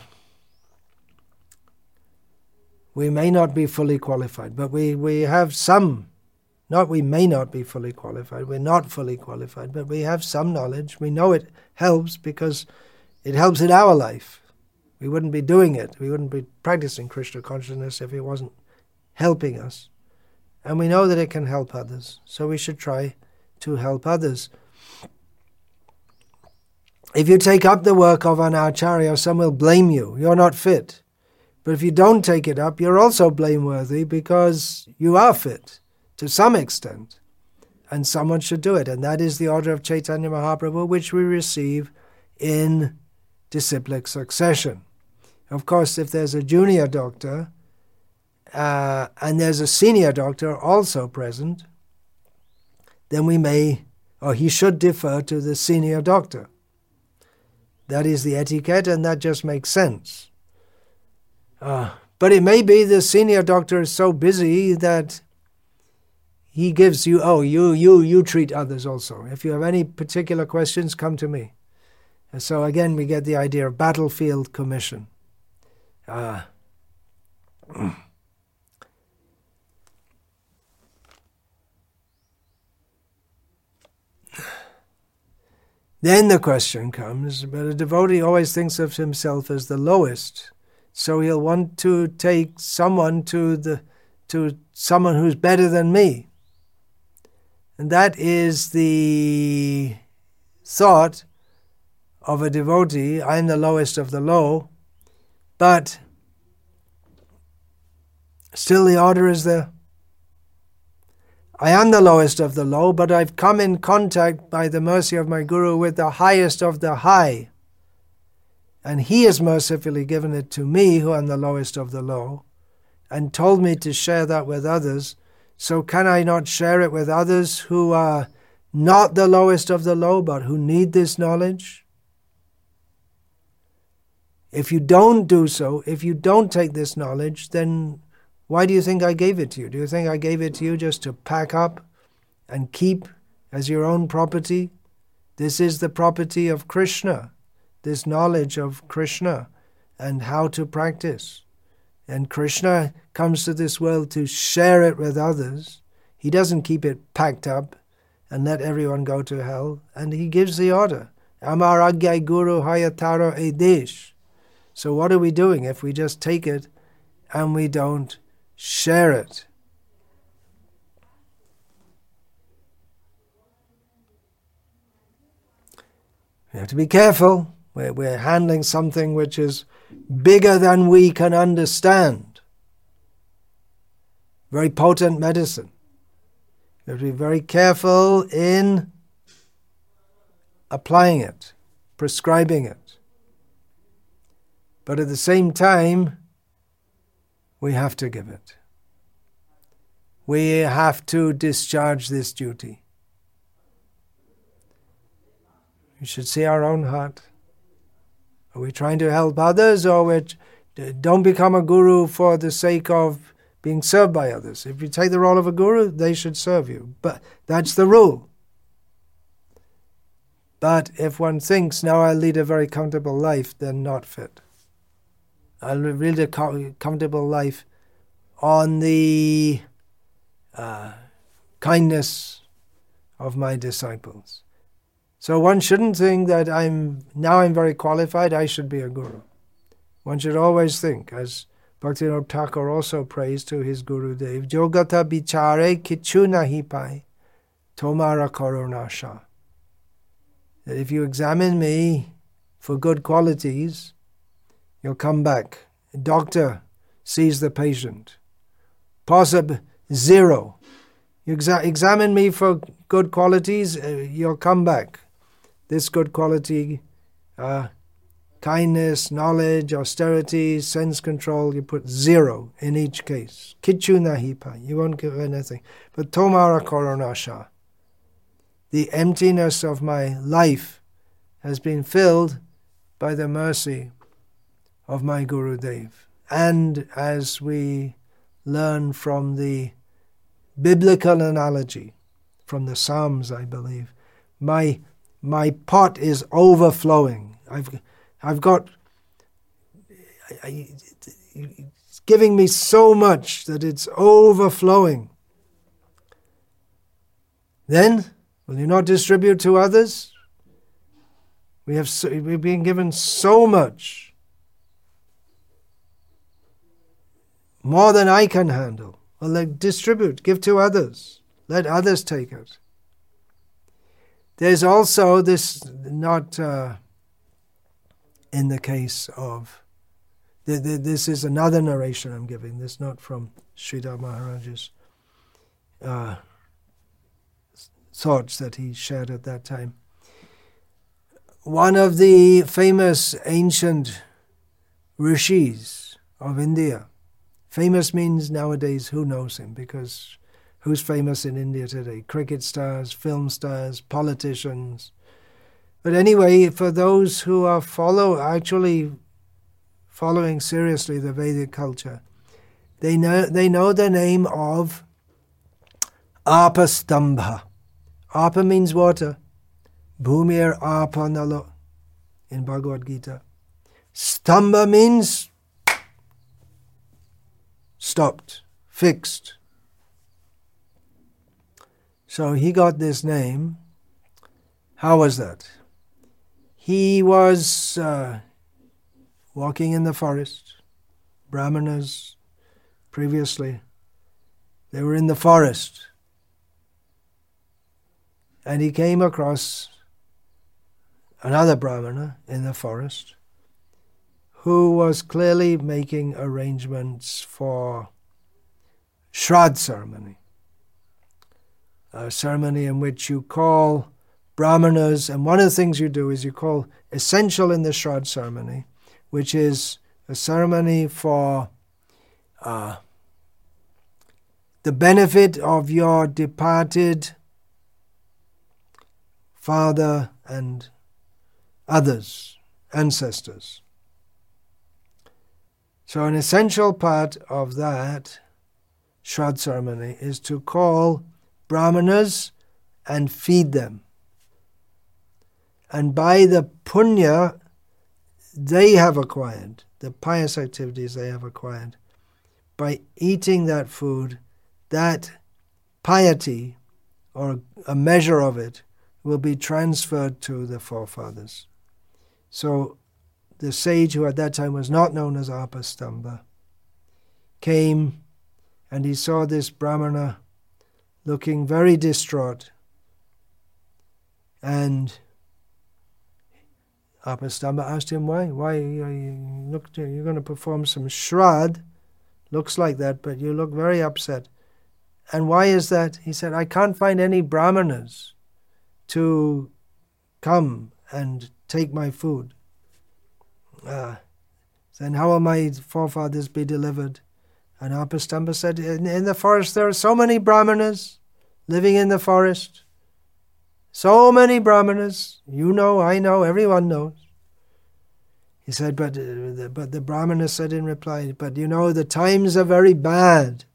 A: we may not be fully qualified, but we have some, not we may not be fully qualified, we're not fully qualified, but we have some knowledge. We know it helps because it helps in our life. We wouldn't be doing it. We wouldn't be practicing Krishna consciousness if it wasn't helping us. And we know that it can help others, so we should try to help others. If you take up the work of an acharya, some will blame you. You're not fit. But if you don't take it up, you're also blameworthy because you are fit to some extent. And someone should do it. And that is the order of Chaitanya Mahaprabhu, which we receive in disciplic succession. Of course, if there's a junior doctor and there's a senior doctor also present, then he should defer to the senior doctor. That is the etiquette, and that just makes sense. But it may be the senior doctor is so busy that he gives you, you treat others also. If you have any particular questions, come to me. And so again, we get the idea of battlefield commission. Then the question comes, but a devotee always thinks of himself as the lowest. So he'll want to take someone to someone who's better than me. And that is the thought of a devotee. I'm the lowest of the low, but still the order is there. I am the lowest of the low, but I've come in contact by the mercy of my Guru with the highest of the high. And he has mercifully given it to me, who am the lowest of the low, and told me to share that with others. So can I not share it with others who are not the lowest of the low, but who need this knowledge? If you don't do so, if you don't take this knowledge, then why do you think I gave it to you? Do you think I gave it to you just to pack up and keep as your own property? This is the property of Krishna. This knowledge of Krishna and how to practice. And Krishna comes to this world to share it with others. He doesn't keep it packed up and let everyone go to hell. And he gives the order. Amar Agyai Guru Hayataro Edesh. So what are we doing if we just take it and we don't share it? We have to be careful. We're handling something which is bigger than we can understand. Very potent medicine. We have to be very careful in applying it, prescribing it. But at the same time, we have to give it. We have to discharge this duty. We should see our own heart. Are we trying to help others, or don't become a guru for the sake of being served by others? If you take the role of a guru, they should serve you. But that's the rule. But if one thinks, now I'll lead a very comfortable life, then not fit. I'll lead a comfortable life on the kindness of my disciples. So one shouldn't think that I'm very qualified, I should be a guru. One should always think, as Bhaktivinoda Thakur also prays to his Guru Dev, Jogata bichare kichu nahi pai, tomara koronasha. That if you examine me for good qualities, you'll come back. A doctor sees the patient. Possible 0. You examine me for good qualities, you'll come back. This good quality, kindness, knowledge, austerity, sense control, you put 0 in each case. Kichu nahi pai, you won't give anything. But tomara koronasha, the emptiness of my life has been filled by the mercy of my Guru Dev. And as we learn from the biblical analogy, from the Psalms, I believe, my pot is overflowing. I've got, it's giving me so much that it's overflowing. Then, will you not distribute to others? We've been given so much, more than I can handle. Well, distribute, give to others. Let others take it. There's also this, not in the case of, this is another narration I'm giving, this not from Sridhar Maharaj's thoughts that he shared at that time. One of the famous ancient rishis of India, famous means nowadays who knows him, because who's famous in India today? Cricket stars, film stars, politicians. But anyway, for those who are following seriously the Vedic culture, they know the name of Apastambha. Apa means water. Bhumir apanalo in Bhagavad Gita. Stambha means stopped, fixed. So he got this name. How was that? He was walking in the forest. Brahmanas, previously, they were in the forest. And he came across another Brahmana in the forest who was clearly making arrangements for Shraddh ceremony, a ceremony in which you call Brahmanas, and one of the things you do is you call essential in the Shraddh ceremony, which is a ceremony for the benefit of your departed father and others, ancestors. So an essential part of that Shraddh ceremony is to call Brahmanas and feed them. And by the punya they have acquired, the pious activities they have acquired, by eating that food, that piety, or a measure of it, will be transferred to the forefathers. So the sage, who at that time was not known as Apastambha, came and he saw this Brahmana looking very distraught. And Apastambha asked him, why you're going to perform some Shraddh, looks like that, but you look very upset. And why is that? He said, I can't find any Brahmanas to come and take my food. Then how will my forefathers be delivered? And Apastambha said, in the forest there are so many Brahmanas living in the forest. So many Brahmanas. You know, I know, everyone knows. He said, but the Brahmana said in reply, but you know, the times are very bad.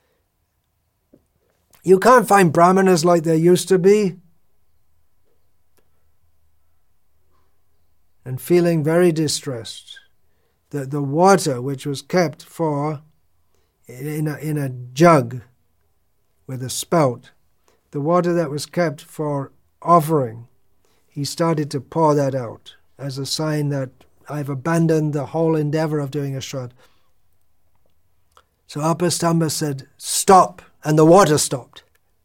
A: You can't find Brahmanas like there used to be. And feeling very distressed, the water which was kept in a jug with a spout, the water that was kept for offering, he started to pour that out as a sign that I've abandoned the whole endeavor of doing a Shraddha. So Apastamba said, stop, and the water stopped.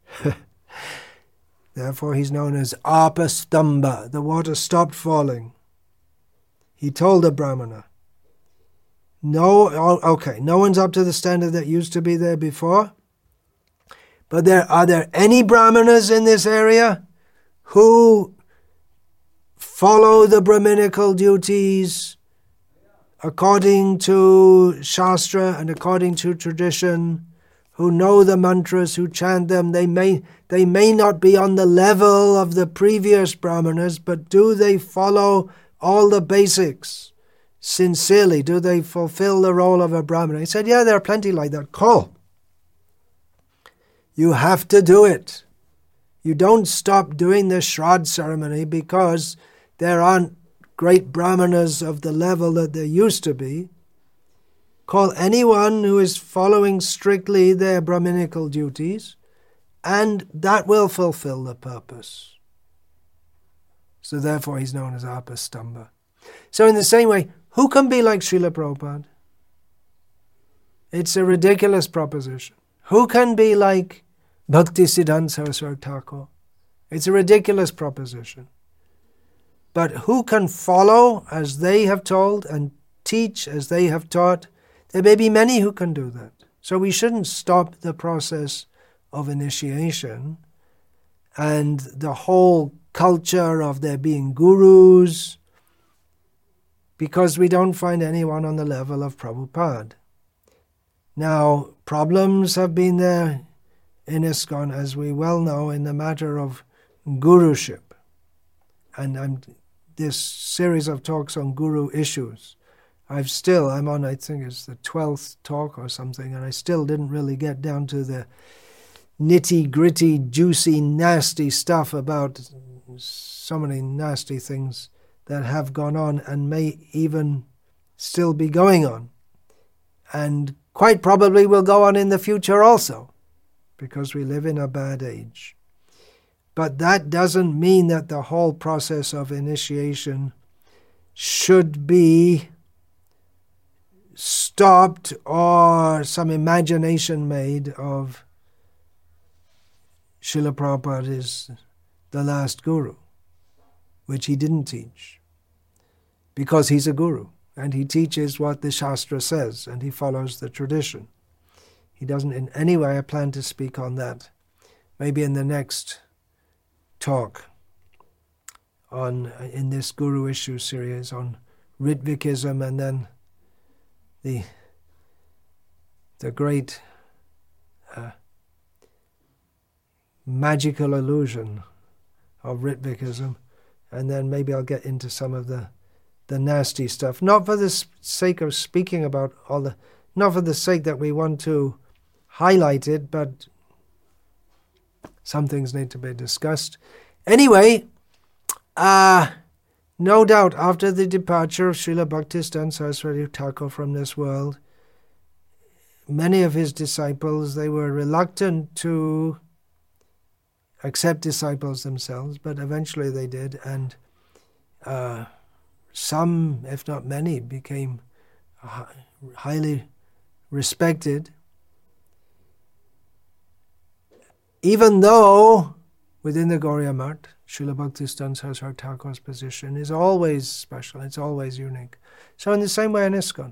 A: Therefore he's known as Apastamba. The water stopped falling. He told the Brahmana, no one's up to the standard that used to be there before, but are there any Brahmanas in this area who follow the Brahminical duties according to Shastra and according to tradition, who know the mantras, who chant them? They may not be on the level of the previous Brahmanas, but do they follow all the basics sincerely? Do they fulfill the role of a Brahmana? He said, yeah, there are plenty like that. Call. You have to do it. You don't stop doing the Shraddha ceremony because there aren't great Brahmanas of the level that there used to be. Call anyone who is following strictly their Brahminical duties, and that will fulfill the purpose. So therefore he's known as Apastamba. So in the same way, who can be like Srila Prabhupada? It's a ridiculous proposition. Who can be like Bhaktisiddhanta Saraswati Thakur? It's a ridiculous proposition. But who can follow as they have told and teach as they have taught? There may be many who can do that. So we shouldn't stop the process of initiation and the whole culture of there being gurus, because we don't find anyone on the level of Prabhupada. Now, problems have been there in ISKCON, as we well know, in the matter of guruship. And this series of talks on guru issues, I'm on, I think it's the 12th talk or something, and I still didn't really get down to the nitty-gritty, juicy, nasty stuff about so many nasty things that have gone on and may even still be going on. And quite probably will go on in the future also, because we live in a bad age. But that doesn't mean that the whole process of initiation should be stopped or some imagination made of Srila Prabhupada is the last guru, which he didn't teach, because he's a guru and he teaches what the Shastra says and he follows the tradition. He doesn't in any way plan to speak on that. Maybe in the next talk in this Guru issue series on Ritvikism, and then the great magical illusion of Ritvikism, and then maybe I'll get into some of the nasty stuff, not for the sake of speaking about not for the sake that we want to highlight it, but some things need to be discussed. Anyway, no doubt after the departure of Srila Bhaktisiddhanta Saraswati Thakur from this world, many of his disciples, they were reluctant to accept disciples themselves, but eventually they did, and some, if not many, became highly respected, even though within the Gauriya Math, Srila Bhaktisiddhanta Saraswati Thakur's position is always special, it's always unique. So in the same way in ISKCON,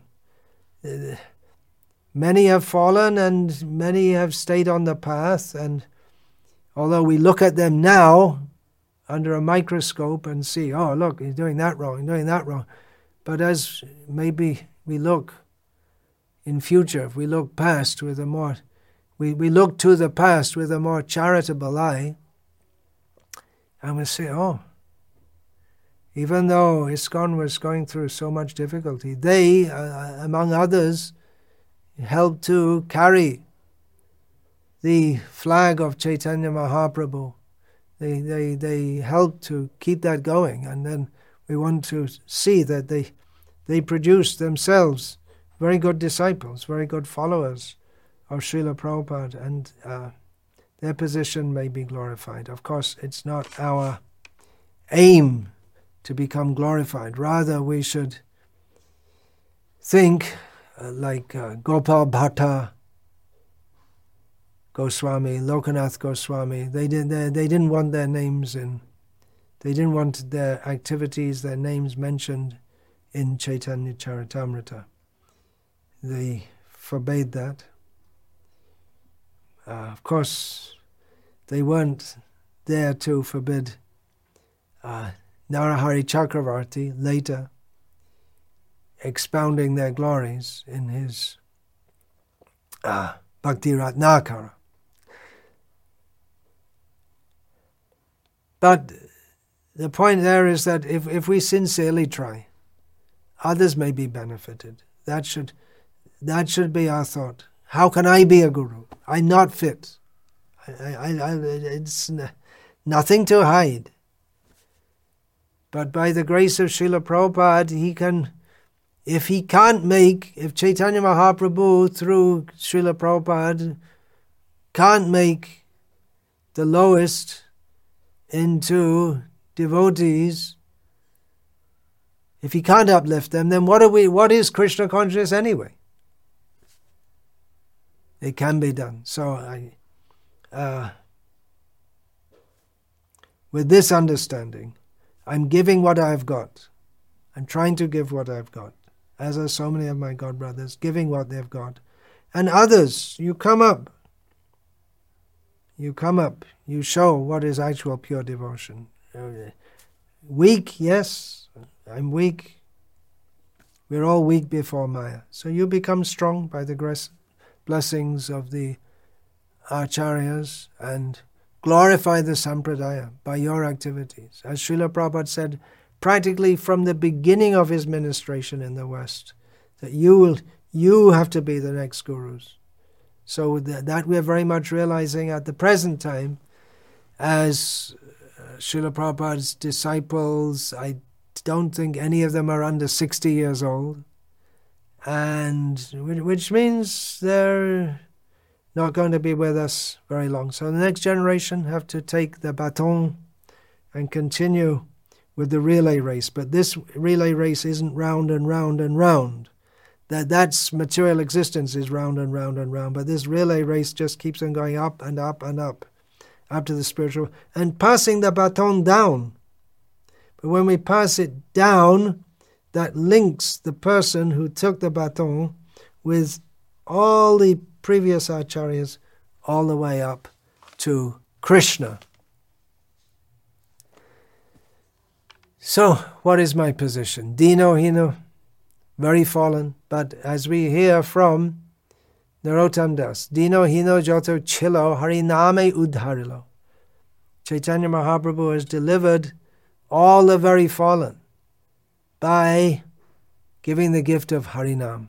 A: many have fallen and many have stayed on the path, and although we look at them now under a microscope and see, oh look, he's doing that wrong, he's doing that wrong. But as maybe we look in future, if we look past with a more, we look to the past with a more charitable eye, and we say, oh, Even though ISKCON was going through so much difficulty, they, among others, helped to carry the flag of Chaitanya Mahaprabhu. They helped to keep that going, and then we want to see that they produced themselves very good disciples, very good followers of Srila Prabhupada, and their position may be glorified. Of course, it's not our aim to become glorified. Rather, we should think like Gopal Bhatta Goswami, Lokanath Goswami. They didn't want their names in. They didn't want their activities, their names mentioned in Chaitanya Charitamrita. They forbade that. Of course, they weren't there to forbid Narahari Chakravarti later expounding their glories in his Bhakti Ratnakara. But the point there is that if we sincerely try, others may be benefited. That should be our thought. How can I be a guru? I'm not fit. It's nothing to hide. But by the grace of Srila Prabhupada, if Chaitanya Mahaprabhu through Srila Prabhupada can't make the lowest into devotees, if he can't uplift them, then what is Krishna consciousness anyway? It can be done. So with this understanding, I'm giving what I've got. I'm trying to give what I've got, as are so many of my God brothers, giving what they've got. And others, you come up. You come up. You show what is actual pure devotion. Weak, yes, I'm weak. We're all weak before Maya. So you become strong by the blessings of the Acharyas and glorify the Sampradaya by your activities. As Srila Prabhupada said, practically from the beginning of his ministration in the West, that you have to be the next gurus. So that we're very much realizing at the present time as Srila Prabhupada's disciples. I don't think any of them are under 60 years old, and which means they're not going to be with us very long. So the next generation have to take the baton and continue with the relay race. But this relay race isn't round and round and round. That's material existence is round and round and round. But this relay race just keeps on going up and up and up to the spiritual, and passing the baton down. But when we pass it down, that links the person who took the baton with all the previous acharyas all the way up to Krishna. So, what is my position? Dino Hino, very fallen, but as we hear from Narottam Das, Dino Hino Joto Chilo Hariname Udharilo. Chaitanya Mahaprabhu has delivered all the very fallen by giving the gift of Harinam.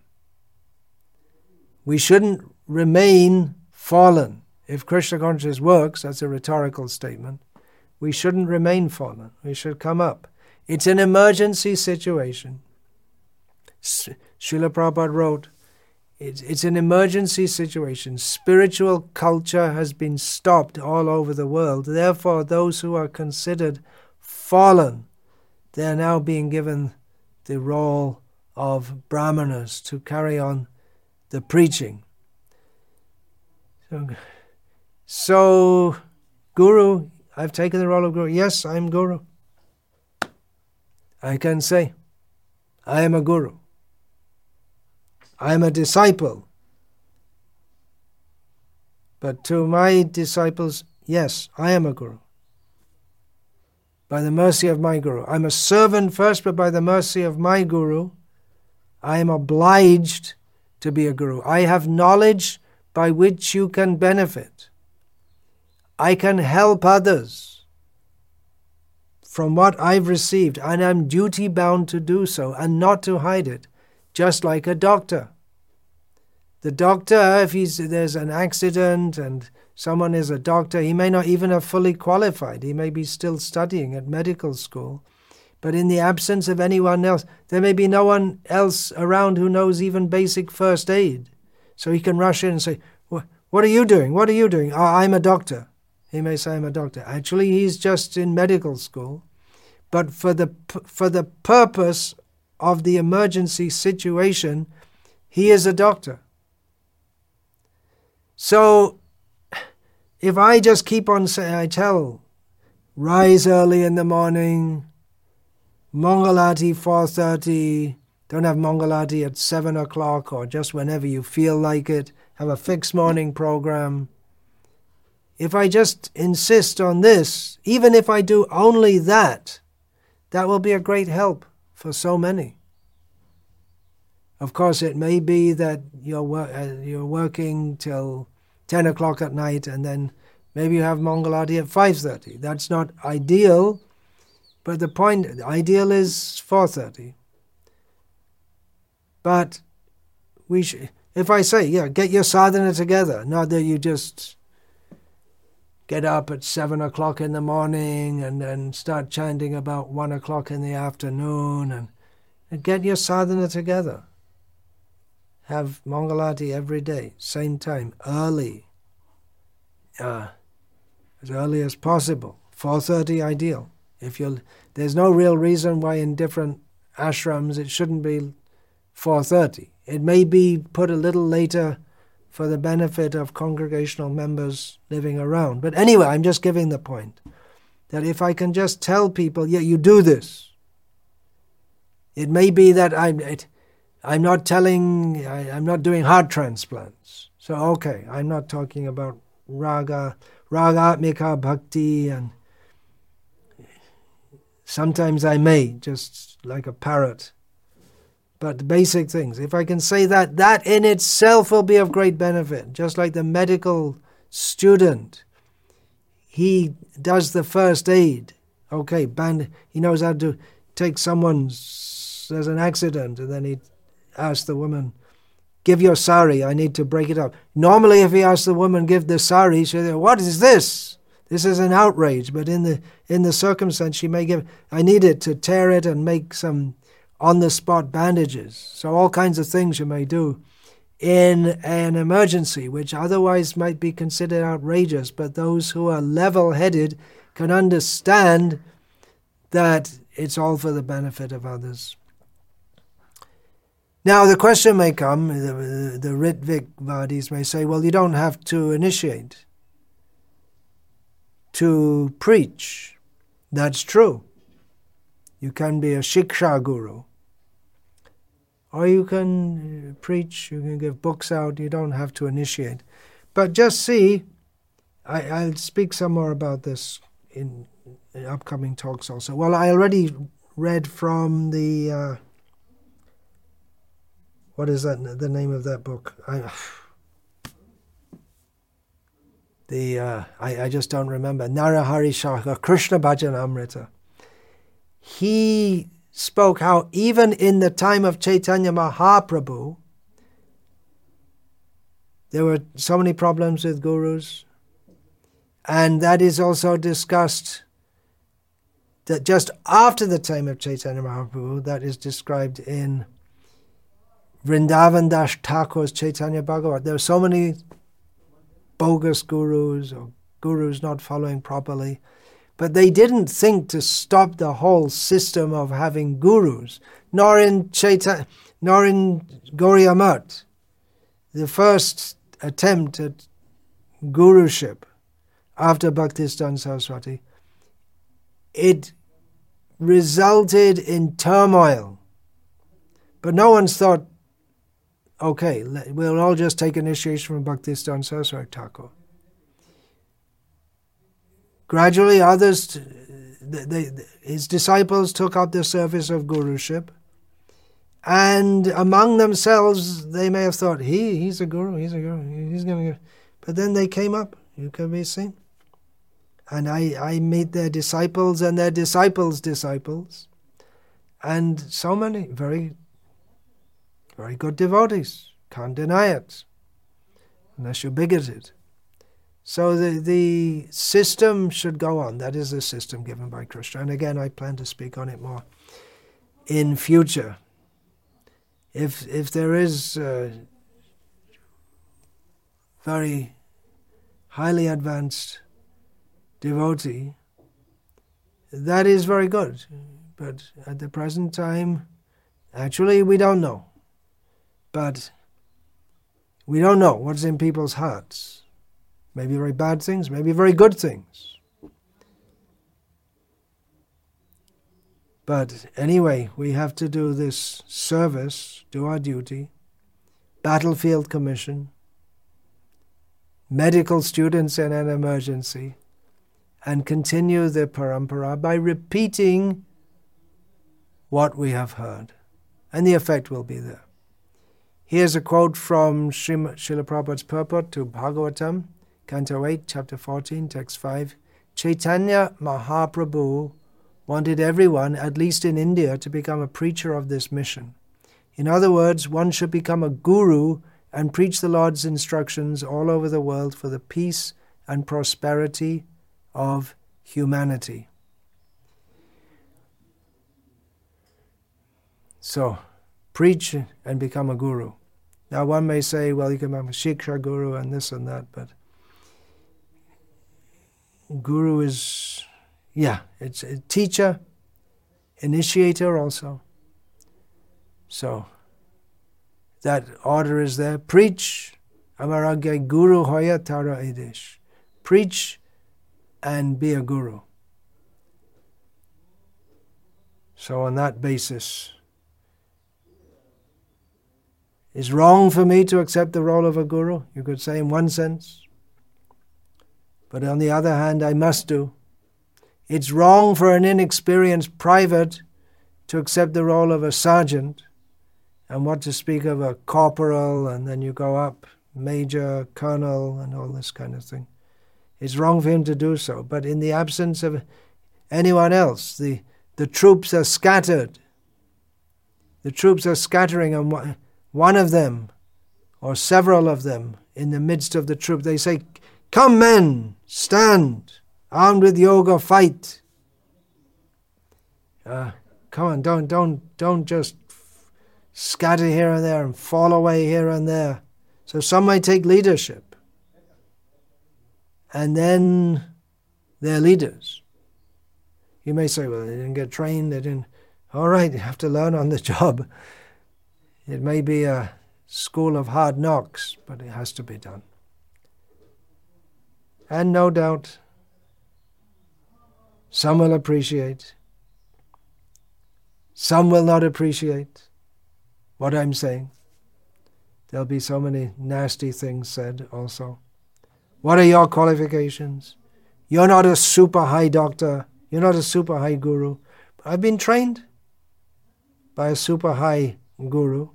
A: We shouldn't remain fallen. If Krishna consciousness works, that's a rhetorical statement, we shouldn't remain fallen. We should come up. It's an emergency situation. Srila Prabhupada wrote, it's an emergency situation. Spiritual culture has been stopped all over the world. Therefore, those who are considered fallen, they are now being given the role of brahmanas to carry on the preaching. So, Guru, I've taken the role of Guru. Yes, I'm Guru. I can say, I am a Guru. I am a disciple. But to my disciples, yes, I am a Guru. By the mercy of my Guru. I'm a servant first, but by the mercy of my Guru, I am obliged to be a Guru. I have knowledge by which you can benefit. I can help others from what I've received, and I'm duty-bound to do so and not to hide it, just like a doctor. The doctor, if there's an accident and someone is a doctor, he may not even have fully qualified. He may be still studying at medical school. But in the absence of anyone else, there may be no one else around who knows even basic first aid. So he can rush in and say, "What are you doing? What are you doing?" "Oh, I'm a doctor." He may say, "I'm a doctor." Actually, he's just in medical school. But for the purpose of the emergency situation, he is a doctor. So if I just keep on saying, I tell, rise early in the morning, Mangalati 4:30, don't have Mangalati at 7 o'clock or just whenever you feel like it, have a fixed morning program. If I just insist on this, even if I do only that, that will be a great help for so many. Of course, it may be that you're working till 10 o'clock at night and then maybe you have Mangalati at 5:30. That's not ideal, but the ideal is 4:30. But if I say, get your sadhana together, not that you just get up at 7 o'clock in the morning and then start chanting about 1 o'clock in the afternoon, and get your sadhana together. Have Mangalati every day, same time, early, as early as possible. 4:30 ideal. There's no real reason why in different ashrams it shouldn't be 4:30. It may be put a little later for the benefit of congregational members living around. But anyway, I'm just giving the point that if I can just tell people, you do this. It may be that I'm not doing heart transplants. So, okay, I'm not talking about ragatmika bhakti, and sometimes I may, just like a parrot. But the basic things, if I can say that in itself will be of great benefit. Just like the medical student, he does the first aid. Okay, he knows how to take there's an accident, and then he asks the woman, "Give your sari, I need to break it up." Normally, if he asks the woman, "Give the sari," she'll say, "What is this? This is an outrage." But in the circumstance, she may give, "I need it to tear it and make some on-the-spot bandages." So all kinds of things you may do in an emergency, which otherwise might be considered outrageous, but those who are level-headed can understand that it's all for the benefit of others. Now the question may come, the Ritvik-vadis may say, well, you don't have to initiate to preach. That's true. You can be a Shiksha Guru. Or you can preach, you can give books out, you don't have to initiate. But just see, I'll speak some more about this in upcoming talks also. Well, I already read from the, what is that, the name of that book? I just don't remember. Narahari Shaka, Krishna Bhajan Amrita. He spoke how even in the time of Chaitanya Mahaprabhu, there were so many problems with gurus, and that is also discussed that just after the time of Chaitanya Mahaprabhu, that is described in Vrindavan Das Thakur's Chaitanya Bhagavat. There were so many bogus gurus or gurus not following properly. But they didn't think to stop the whole system of having gurus, nor in Gaudiya Math. The first attempt at guruship after Bhaktisiddhanta Saraswati, it resulted in turmoil. But no one's thought, okay, we'll all just take initiation from Bhaktisiddhanta Saraswati Thakur. Gradually, others, his disciples took up the service of guruship, and among themselves, they may have thought, he's a guru, he's going to. But then they came up, you can be seen. And I meet their disciples and their disciples' disciples, and so many very, very good devotees. Can't deny it, unless you're bigoted. So the system should go on. That is the system given by Krishna. And again, I plan to speak on it more in future. If there is a very highly advanced devotee, that is very good. But at the present time, actually we don't know. But we don't know what's in people's hearts. Maybe very bad things, maybe very good things. But anyway, we have to do this service, do our duty, battlefield commission, medical students in an emergency, and continue the parampara by repeating what we have heard. And the effect will be there. Here's a quote from Srila Prabhupada's purport to Bhagavatam, Canto 8, Chapter 14, Text 5. Chaitanya Mahaprabhu wanted everyone, at least in India, to become a preacher of this mission. In other words, one should become a guru and preach the Lord's instructions all over the world for the peace and prosperity of humanity. So, preach and become a guru. Now one may say, well, you can become a Shiksha guru and this and that, but guru is, it's a teacher, initiator also. So, that order is there. Preach, amaragya guru hoya tara edish. Preach and be a guru. So on that basis, is wrong for me to accept the role of a guru? You could say in one sense. But on the other hand, I must do. It's wrong for an inexperienced private to accept the role of a sergeant, and what to speak of a corporal, and then you go up, major, colonel, and all this kind of thing. It's wrong for him to do so. But in the absence of anyone else, the troops are scattered. The troops are scattering, and one of them, or several of them, in the midst of the troop, they say, "Come men, stand, armed with yoga, fight." Come on, don't just scatter here and there and fall away here and there. So some might take leadership. And then they're leaders. You may say, well, they didn't get trained, they didn't. All right, you have to learn on the job. It may be a school of hard knocks, but it has to be done. And no doubt, some will appreciate, some will not appreciate what I'm saying. There'll be so many nasty things said also. What are your qualifications? You're not a super high doctor. You're not a super high guru. But I've been trained by a super high guru.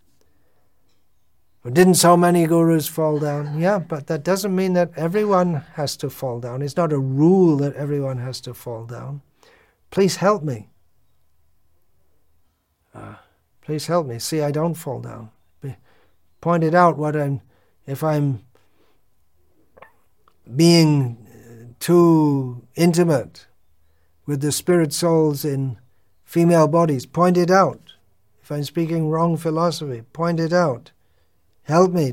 A: But didn't so many gurus fall down? Yeah, but that doesn't mean that everyone has to fall down. It's not a rule that everyone has to fall down. Please help me. Please help me. See, I don't fall down. Point it out if I'm being too intimate with the spirit souls in female bodies. Point it out. If I'm speaking wrong philosophy, point it out. Help me.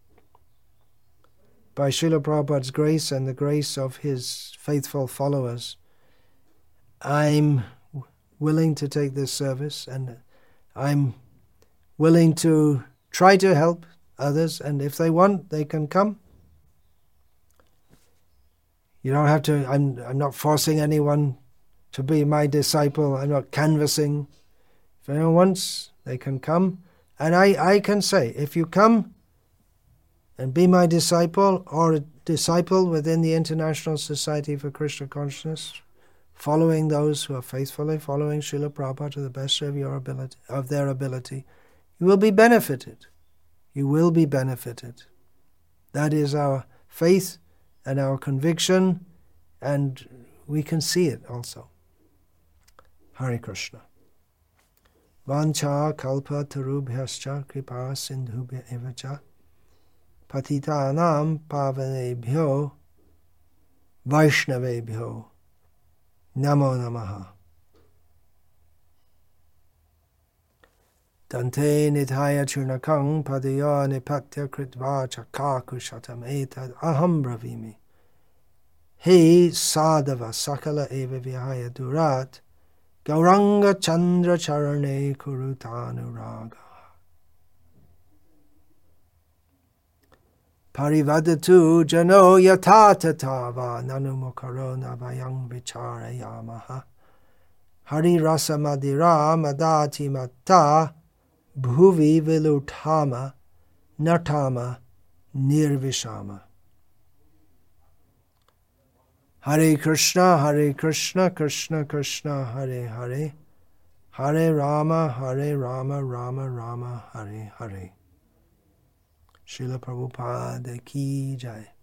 A: By Srila Prabhupada's grace and the grace of his faithful followers, I'm willing to take this service, and I'm willing to try to help others, and if they want, they can come. You don't have to, I'm not forcing anyone to be my disciple. I'm not canvassing. If anyone wants, they can come. And I can say, if you come and be my disciple, or a disciple within the International Society for Krishna Consciousness, following those who are faithfully following Srila Prabhupada to the best of their ability, you will be benefited. You will be benefited. That is our faith and our conviction, and we can see it also. Hare Krishna. Vancha kalpa tarubhyascha kripa sindhubhya evacha patitanam pavanebhyo vaishnavebhyo namo namaha. Dante nithaya churnakang padaya nipatya kritva chakakushatam etad aham bravimi. He sadhava sakala eva vihaya durat gauranga chandra charane kurutanuraga. Parivadatu jano yatatatava nanumukaro navayang vicharayamaha. Hari rasa madira madati matta bhuvi vilutama natama nirvishama. Hare Krishna, Krishna Krishna, Hare Hare, Hare Rama, Rama Rama, Hare Hare. Srila Prabhupada ki jai.